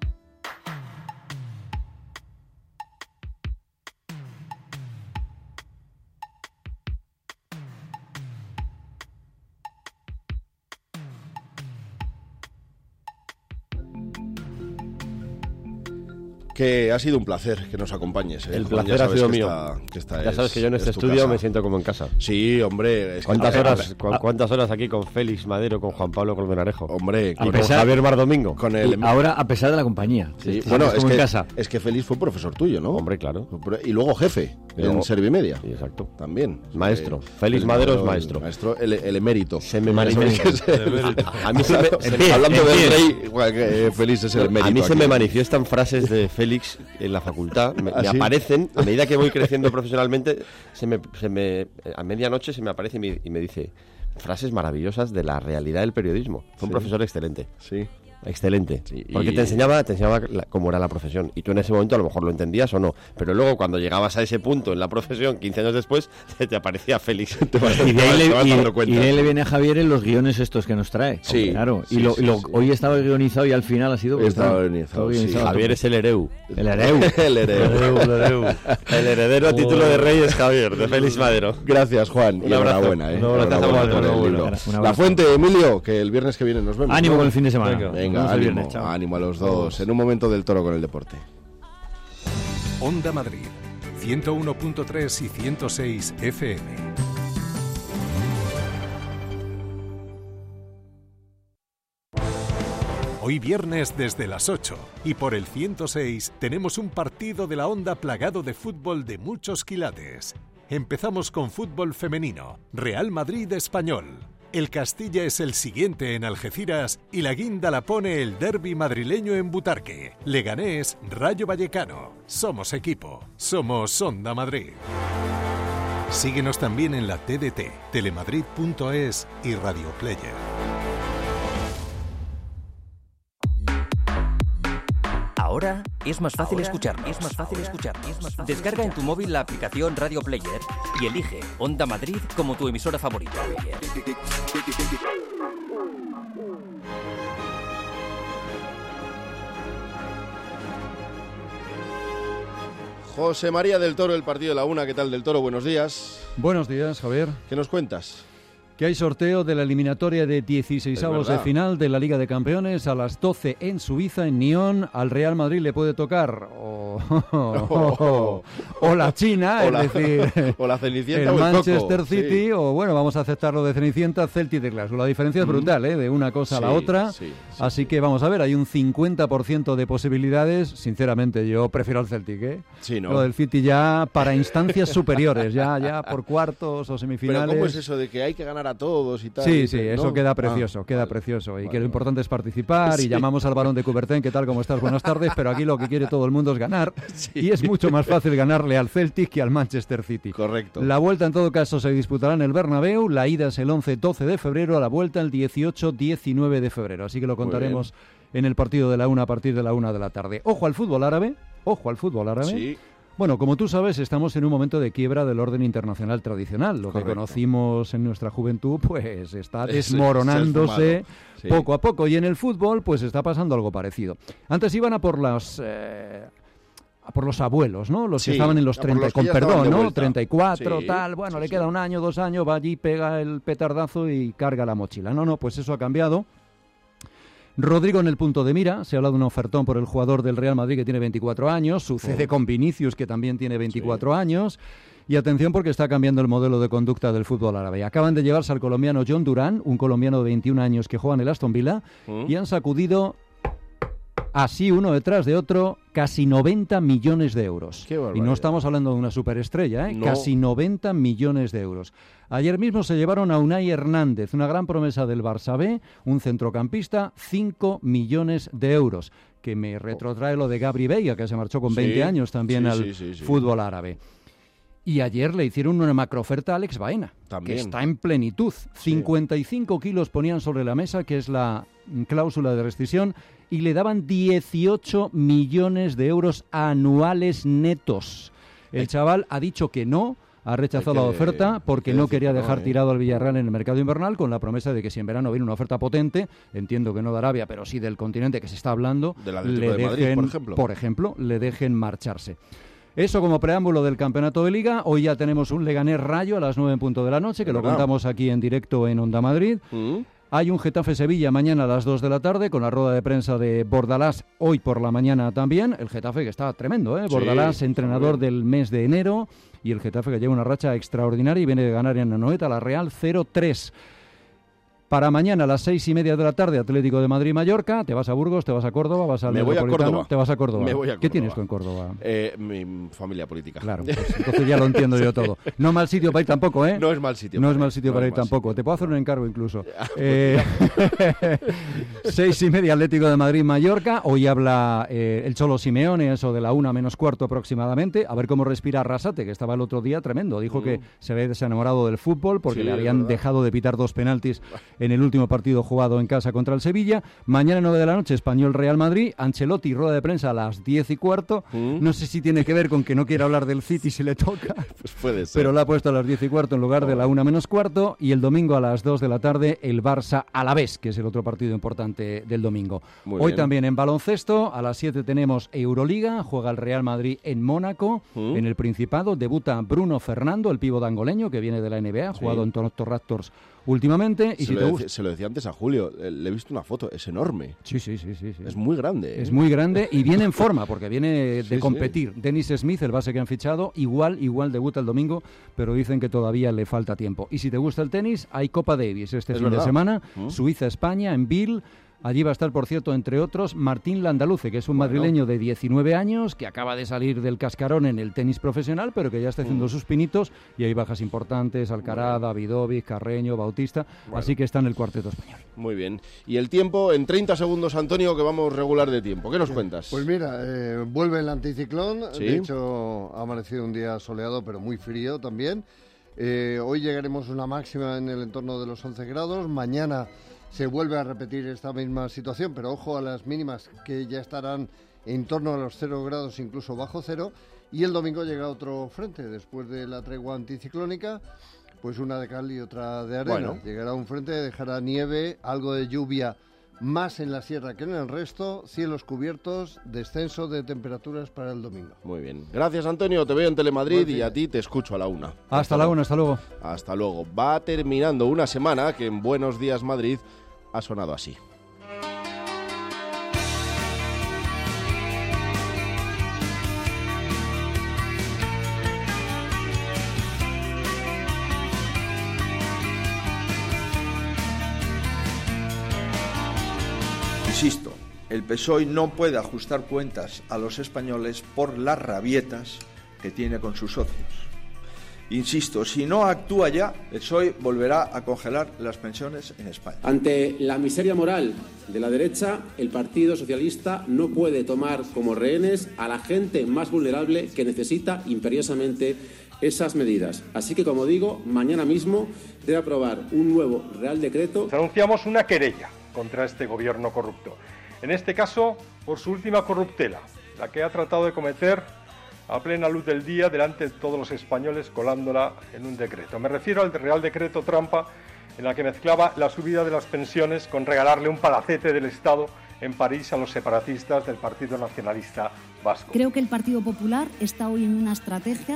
Que ha sido un placer que nos acompañes. ¿eh? El Juan, placer ha sido mío. Esta, que esta ya es, sabes que yo en este estudio casa. me siento como en casa. Sí, hombre. Es ¿Cuántas, que, horas, ver, cu ¿Cuántas horas aquí con Félix Madero, con Juan Pablo Colmenarejo? Hombre, y con Javier Mar Domingo. Con el... Ahora, a pesar de la compañía. Sí, sí, bueno, es, es como que, en casa. es que Félix fue profesor tuyo, ¿no? Hombre, claro. Y luego jefe luego, en Servimedia. Sí, exacto. También. Maestro. Eh, Félix Madero es maestro. El maestro, el, el emérito. Se me manifiesta. A mí se me, se, hablando del rey, igual que Félix es el emérito. A mí se aquí. me manifiestan frases de Félix en la facultad. Me, ¿Ah, me sí? aparecen, a medida que voy creciendo profesionalmente, se me, se me, a medianoche se me aparece y me, y me dice frases maravillosas de la realidad del periodismo. Fue un sí. profesor excelente. Sí. Excelente, sí, y... porque te enseñaba, te enseñaba la, cómo era la profesión y tú en ese momento a lo mejor lo entendías o no, pero luego cuando llegabas a ese punto en la profesión, quince años después, te aparecía Félix. te vas, y, de ahí le, y, y de ahí le viene a Javier en los guiones estos que nos trae. Sí, claro. Sí, y lo, sí, lo, sí. hoy estaba guionizado y al final ha sido... Estaba guionizado, sí. Javier es el hereu. El hereu. el hereu. el hereu. El heredero a título de rey es Javier, de Félix Madero. Gracias, Juan. Un y abrazo. enhorabuena, ¿eh? Un abrazo, enhorabuena por el libro. La Fuente, Emilio, que el viernes que viene nos vemos. Ánimo ¿no? con el fin de semana. Venga, Venga ánimo, viernes, ánimo a los dos. Vamos. En un momento del toro con el deporte. Onda Madrid, ciento uno punto tres y ciento seis F M. Hoy viernes desde las ocho y por el ciento seis tenemos un partido de la Onda plagado de fútbol de muchos quilates. Empezamos con fútbol femenino, Real Madrid Español. El Castilla es el siguiente en Algeciras y la guinda la pone el derbi madrileño en Butarque. Leganés, Rayo Vallecano. Somos equipo, somos Onda Madrid. Síguenos también en la T D T, telemadrid punto es y Radio Player. Ahora es más fácil escucharnos. Es más fácil escucharnos. Es más fácil Descarga escuchar. en tu móvil la aplicación Radio Player y elige Onda Madrid como tu emisora favorita. José María del Toro, el partido de la Una. ¿Qué tal, del Toro? Buenos días. Buenos días, Javier. ¿Qué nos cuentas? Que hay sorteo de la eliminatoria de dieciseisavos de final de la Liga de Campeones a las doce en Suiza, en Nyon. Al Real Madrid le puede tocar o, o, o la China, o es la, decir, o la Cenicienta el o el Manchester Coco. City, sí. O bueno, vamos a aceptarlo de Cenicienta, Celtic de Glasgow. La diferencia es brutal, ¿eh? De una cosa sí, a la otra. Sí, sí. Así que vamos a ver, hay un cincuenta por ciento de posibilidades. Sinceramente, yo prefiero el Celtic, ¿eh? Sí, ¿no? Lo del City ya para instancias superiores, ya, ya por cuartos o semifinales. Pero ¿cómo es eso de que hay que ganar a todos y tal? Sí, sí, ¿no? eso queda precioso, ah, queda vale, precioso. Y vale, que lo vale. importante es participar. Sí. Y llamamos al Barón de Coubertin, ¿qué tal? ¿Cómo estás? Buenas tardes. Pero aquí lo que quiere todo el mundo es ganar. Sí. Y es mucho más fácil ganarle al Celtic que al Manchester City. Correcto. La vuelta, en todo caso, se disputará en el Bernabéu. La ida es el once doce de febrero, a la vuelta el dieciocho diecinueve de febrero. Así que lo contaremos en el partido de la una a partir de la una de la tarde. Ojo al fútbol árabe. Ojo al fútbol árabe. Sí. Bueno, como tú sabes, estamos en un momento de quiebra del orden internacional tradicional. Lo Correcto. que conocimos en nuestra juventud, pues está Es- desmoronándose es el sí. poco a poco. Y en el fútbol, pues está pasando algo parecido. Antes iban a por las... Eh, a por los abuelos, ¿no? Los Sí, que estaban en los a por treinta, los que con ya estaban perdón, de ¿no? vuelta. treinta y cuatro, Sí, tal, bueno, sí, le sí. queda un año, dos años, va allí, pega el petardazo y carga la mochila. No, no, pues eso ha cambiado. Rodrigo en el punto de mira, se ha hablado de un ofertón por el jugador del Real Madrid que tiene veinticuatro años, sucede Sí. con Vinicius que también tiene veinticuatro años, Y atención porque está cambiando el modelo de conducta del fútbol árabe. Acaban de llevarse al colombiano John Durán, un colombiano de veintiún años que juega en el Aston Villa, ¿Mm? y han sacudido así uno detrás de otro casi noventa millones de euros. Y no estamos hablando de una superestrella, ¿eh? No. Casi noventa millones de euros. Ayer mismo se llevaron a Unai Hernández, una gran promesa del Barça B, un centrocampista, cinco millones de euros, que me retrotrae lo de Gabri Veiga, que se marchó con sí, veinte años también sí, al sí, sí, sí. fútbol árabe. Y ayer le hicieron una macrooferta a Alex Baena, también. Que está en plenitud. Sí. cincuenta y cinco kilos ponían sobre la mesa, que es la cláusula de rescisión, y le daban dieciocho millones de euros anuales netos. El chaval ha dicho que no, ha rechazado que, la oferta porque no quería dejar no, eh. tirado al Villarreal en el mercado invernal, con la promesa de que si en verano viene una oferta potente, entiendo que no de Arabia, pero sí del continente que se está hablando, de la le de dejen, Madrid, por ejemplo. por ejemplo, le dejen marcharse. Eso como preámbulo del campeonato de Liga. Hoy ya tenemos un Leganés Rayo a las nueve en punto de la noche, que lo claro. contamos aquí en directo en Onda Madrid. ¿Mm? Hay un Getafe-Sevilla mañana a las dos de la tarde, con la rueda de prensa de Bordalás hoy por la mañana también. El Getafe que está tremendo, ¿eh? Bordalás, sí, entrenador del mes de enero, y el Getafe que lleva una racha extraordinaria y viene de ganar en Anoeta a la Real cero tres. Para mañana a las seis y media de la tarde, Atlético de Madrid-Mallorca. ¿Te vas a Burgos? ¿Te vas a Córdoba? ¿Vas al Me voy a Córdoba. ¿Te vas a Córdoba? Me voy a Córdoba. ¿Qué tienes tú en Córdoba? Eh, mi familia política. Claro, pues entonces ya lo entiendo yo todo. No mal sitio para ir tampoco, ¿eh? No es mal sitio. No es mal sitio para ir tampoco. Te puedo hacer un encargo incluso. eh, seis y media, Atlético de Madrid-Mallorca. Hoy habla eh, el Cholo Simeone, eso de la una menos cuarto aproximadamente. A ver cómo respira Arrasate, que estaba el otro día tremendo. Dijo mm. que se había desenamorado del fútbol porque sí, le habían dejado de pitar dos penaltis en el último partido jugado en casa contra el Sevilla. Mañana nueve de la noche, Español Real Madrid. Ancelotti, rueda de prensa a las diez y cuarto. ¿Mm? No sé si tiene que ver con que no quiere hablar del City si le toca. Pues puede ser. Pero la ha puesto a las diez y cuarto en lugar oh. de la una menos cuarto. Y el domingo a las dos de la tarde, el Barça Alavés, que es el otro partido importante del domingo. Muy Hoy bien. También en baloncesto, a las siete tenemos Euroliga. Juega el Real Madrid en Mónaco, ¿Mm? en el Principado. Debuta Bruno Fernando, el pívot angoleño, que viene de la N B A, sí. jugado en Toronto Raptors últimamente. Y se, si lo te dec- gusta... se lo decía antes a Julio, le he visto una foto, es enorme. Sí, sí, sí, sí, sí. Es muy grande. ¿eh? Es muy grande y viene en forma, porque viene de sí, competir. Sí. Dennis Smith, el base que han fichado, igual, igual debuta el domingo, pero dicen que todavía le falta tiempo. Y si te gusta el tenis, hay Copa Davis este es fin verdad. de semana, ¿Mm? Suiza-España, en Bill. Allí va a estar, por cierto, entre otros, Martín Landaluce, que es un bueno. madrileño de diecinueve años, que acaba de salir del cascarón en el tenis profesional, pero que ya está haciendo mm. sus pinitos, y hay bajas importantes, Alcaraz, bueno. Davidovic, Carreño, Bautista, bueno. así que está en el cuarteto español. Muy bien. Y el tiempo, en treinta segundos, Antonio, que vamos regular de tiempo. ¿Qué nos cuentas? Pues mira, eh, vuelve el anticiclón, ¿Sí? de hecho ha amanecido un día soleado, pero muy frío también. Eh, hoy llegaremos a una máxima en el entorno de los once grados, mañana se vuelve a repetir esta misma situación, pero ojo a las mínimas que ya estarán en torno a los cero grados, incluso bajo cero, y el domingo llega otro frente, después de la tregua anticiclónica, pues una de cal y otra de arena. Bueno. Llegará un frente, dejará nieve, algo de lluvia más en la sierra que en el resto, cielos cubiertos, descenso de temperaturas para el domingo. Muy bien. Gracias, Antonio, te veo en Telemadrid y a ti te escucho a la una. Hasta, hasta la una, hasta luego. Hasta luego. Va terminando una semana que en Buenos Días Madrid ha sonado así. Insisto, el P S O E no puede ajustar cuentas a los españoles por las rabietas que tiene con sus socios. Insisto, si no actúa ya, el P S O E volverá a congelar las pensiones en España. Ante la miseria moral de la derecha, el Partido Socialista no puede tomar como rehenes a la gente más vulnerable que necesita imperiosamente esas medidas. Así que, como digo, mañana mismo debe aprobar un nuevo Real Decreto. Anunciamos una querella contra este gobierno corrupto. En este caso, por su última corruptela, la que ha tratado de cometer a plena luz del día delante de todos los españoles, colándola en un decreto. Me refiero al Real Decreto trampa, en la que mezclaba la subida de las pensiones con regalarle un palacete del Estado en París a los separatistas del Partido Nacionalista Vasco. Creo que el Partido Popular está hoy en una estrategia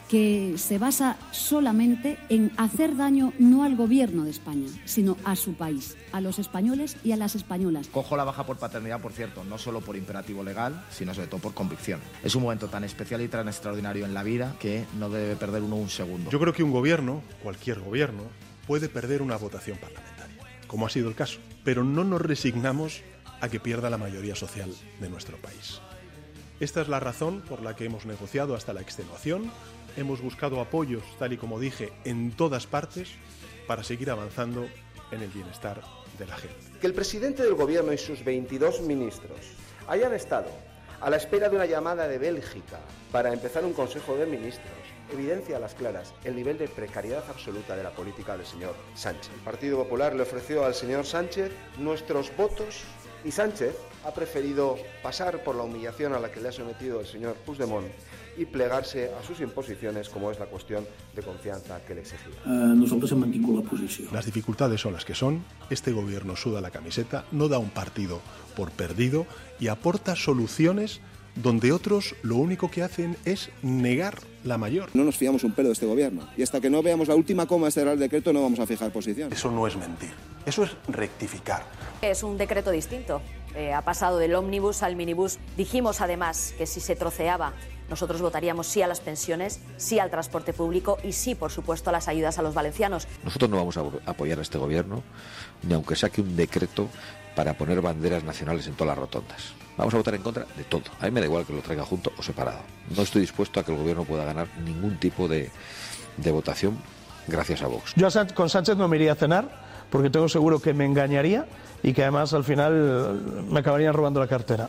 que se basa solamente en hacer daño no al gobierno de España, sino a su país, a los españoles y a las españolas. Cojo la baja por paternidad, por cierto, no solo por imperativo legal, sino sobre todo por convicción. Es un momento tan especial y tan extraordinario en la vida que no debe perder uno un segundo. Yo creo que un gobierno, cualquier gobierno, puede perder una votación parlamentaria, como ha sido el caso, pero no nos resignamos a que pierda la mayoría social de nuestro país. Esta es la razón por la que hemos negociado hasta la extenuación, hemos buscado apoyos, tal y como dije, en todas partes para seguir avanzando en el bienestar de la gente. Que el presidente del gobierno y sus veintidós ministros hayan estado a la espera de una llamada de Bélgica para empezar un Consejo de Ministros evidencia a las claras el nivel de precariedad absoluta de la política del señor Sánchez. El Partido Popular le ofreció al señor Sánchez nuestros votos y Sánchez ha preferido pasar por la humillación a la que le ha sometido el señor Puigdemont y plegarse a sus imposiciones, como es la cuestión de confianza que le exigía. Uh, nosotros hemos mantenido la posición. Las dificultades son las que son, este gobierno suda la camiseta, no da un partido por perdido y aporta soluciones donde otros lo único que hacen es negar la mayor. No nos fiamos un pelo de este gobierno y hasta que no veamos la última coma de este Real Decreto no vamos a fijar posición. Eso no es mentir, eso es rectificar. Es un decreto distinto, eh, ha pasado del ómnibus al minibús. Dijimos además que si se troceaba nosotros votaríamos sí a las pensiones, sí al transporte público y sí, por supuesto, a las ayudas a los valencianos. Nosotros no vamos a apoyar a este gobierno, ni aunque saque un decreto para poner banderas nacionales en todas las rotondas. Vamos a votar en contra de todo. A mí me da igual que lo traiga junto o separado. No estoy dispuesto a que el gobierno pueda ganar ningún tipo de, de votación gracias a Vox. Yo con Sánchez no me iría a cenar porque tengo seguro que me engañaría y que además al final me acabarían robando la cartera.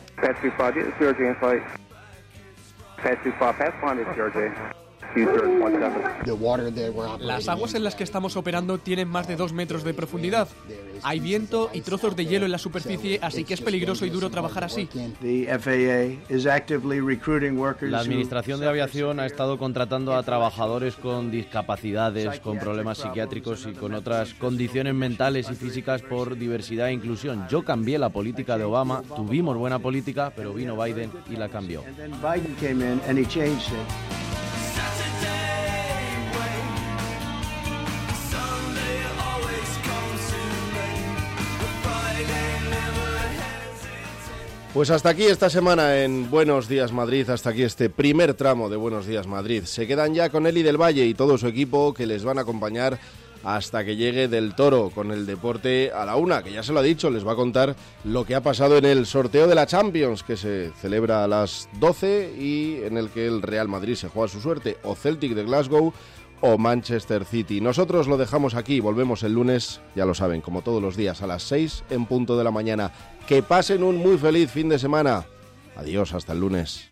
Las aguas en las que estamos operando tienen más de dos metros de profundidad. Hay viento y trozos de hielo en la superficie, así que es peligroso y duro trabajar así. La Administración de Aviación ha estado contratando a trabajadores con discapacidades, con problemas psiquiátricos y con otras condiciones mentales y físicas por diversidad e inclusión. Yo cambié la política de Obama, tuvimos buena política, pero vino Biden y la cambió. Pues hasta aquí esta semana en Buenos Días Madrid, hasta aquí este primer tramo de Buenos Días Madrid. Se quedan ya con Eli del Valle y todo su equipo que les van a acompañar hasta que llegue Del Toro con el deporte a la una, que ya se lo ha dicho, les va a contar lo que ha pasado en el sorteo de la Champions, que se celebra a las doce y en el que el Real Madrid se juega su suerte, o Celtic de Glasgow o Manchester City. Nosotros lo dejamos aquí, volvemos el lunes, ya lo saben, como todos los días, a las seis en punto de la mañana. Que pasen un muy feliz fin de semana. Adiós, hasta el lunes.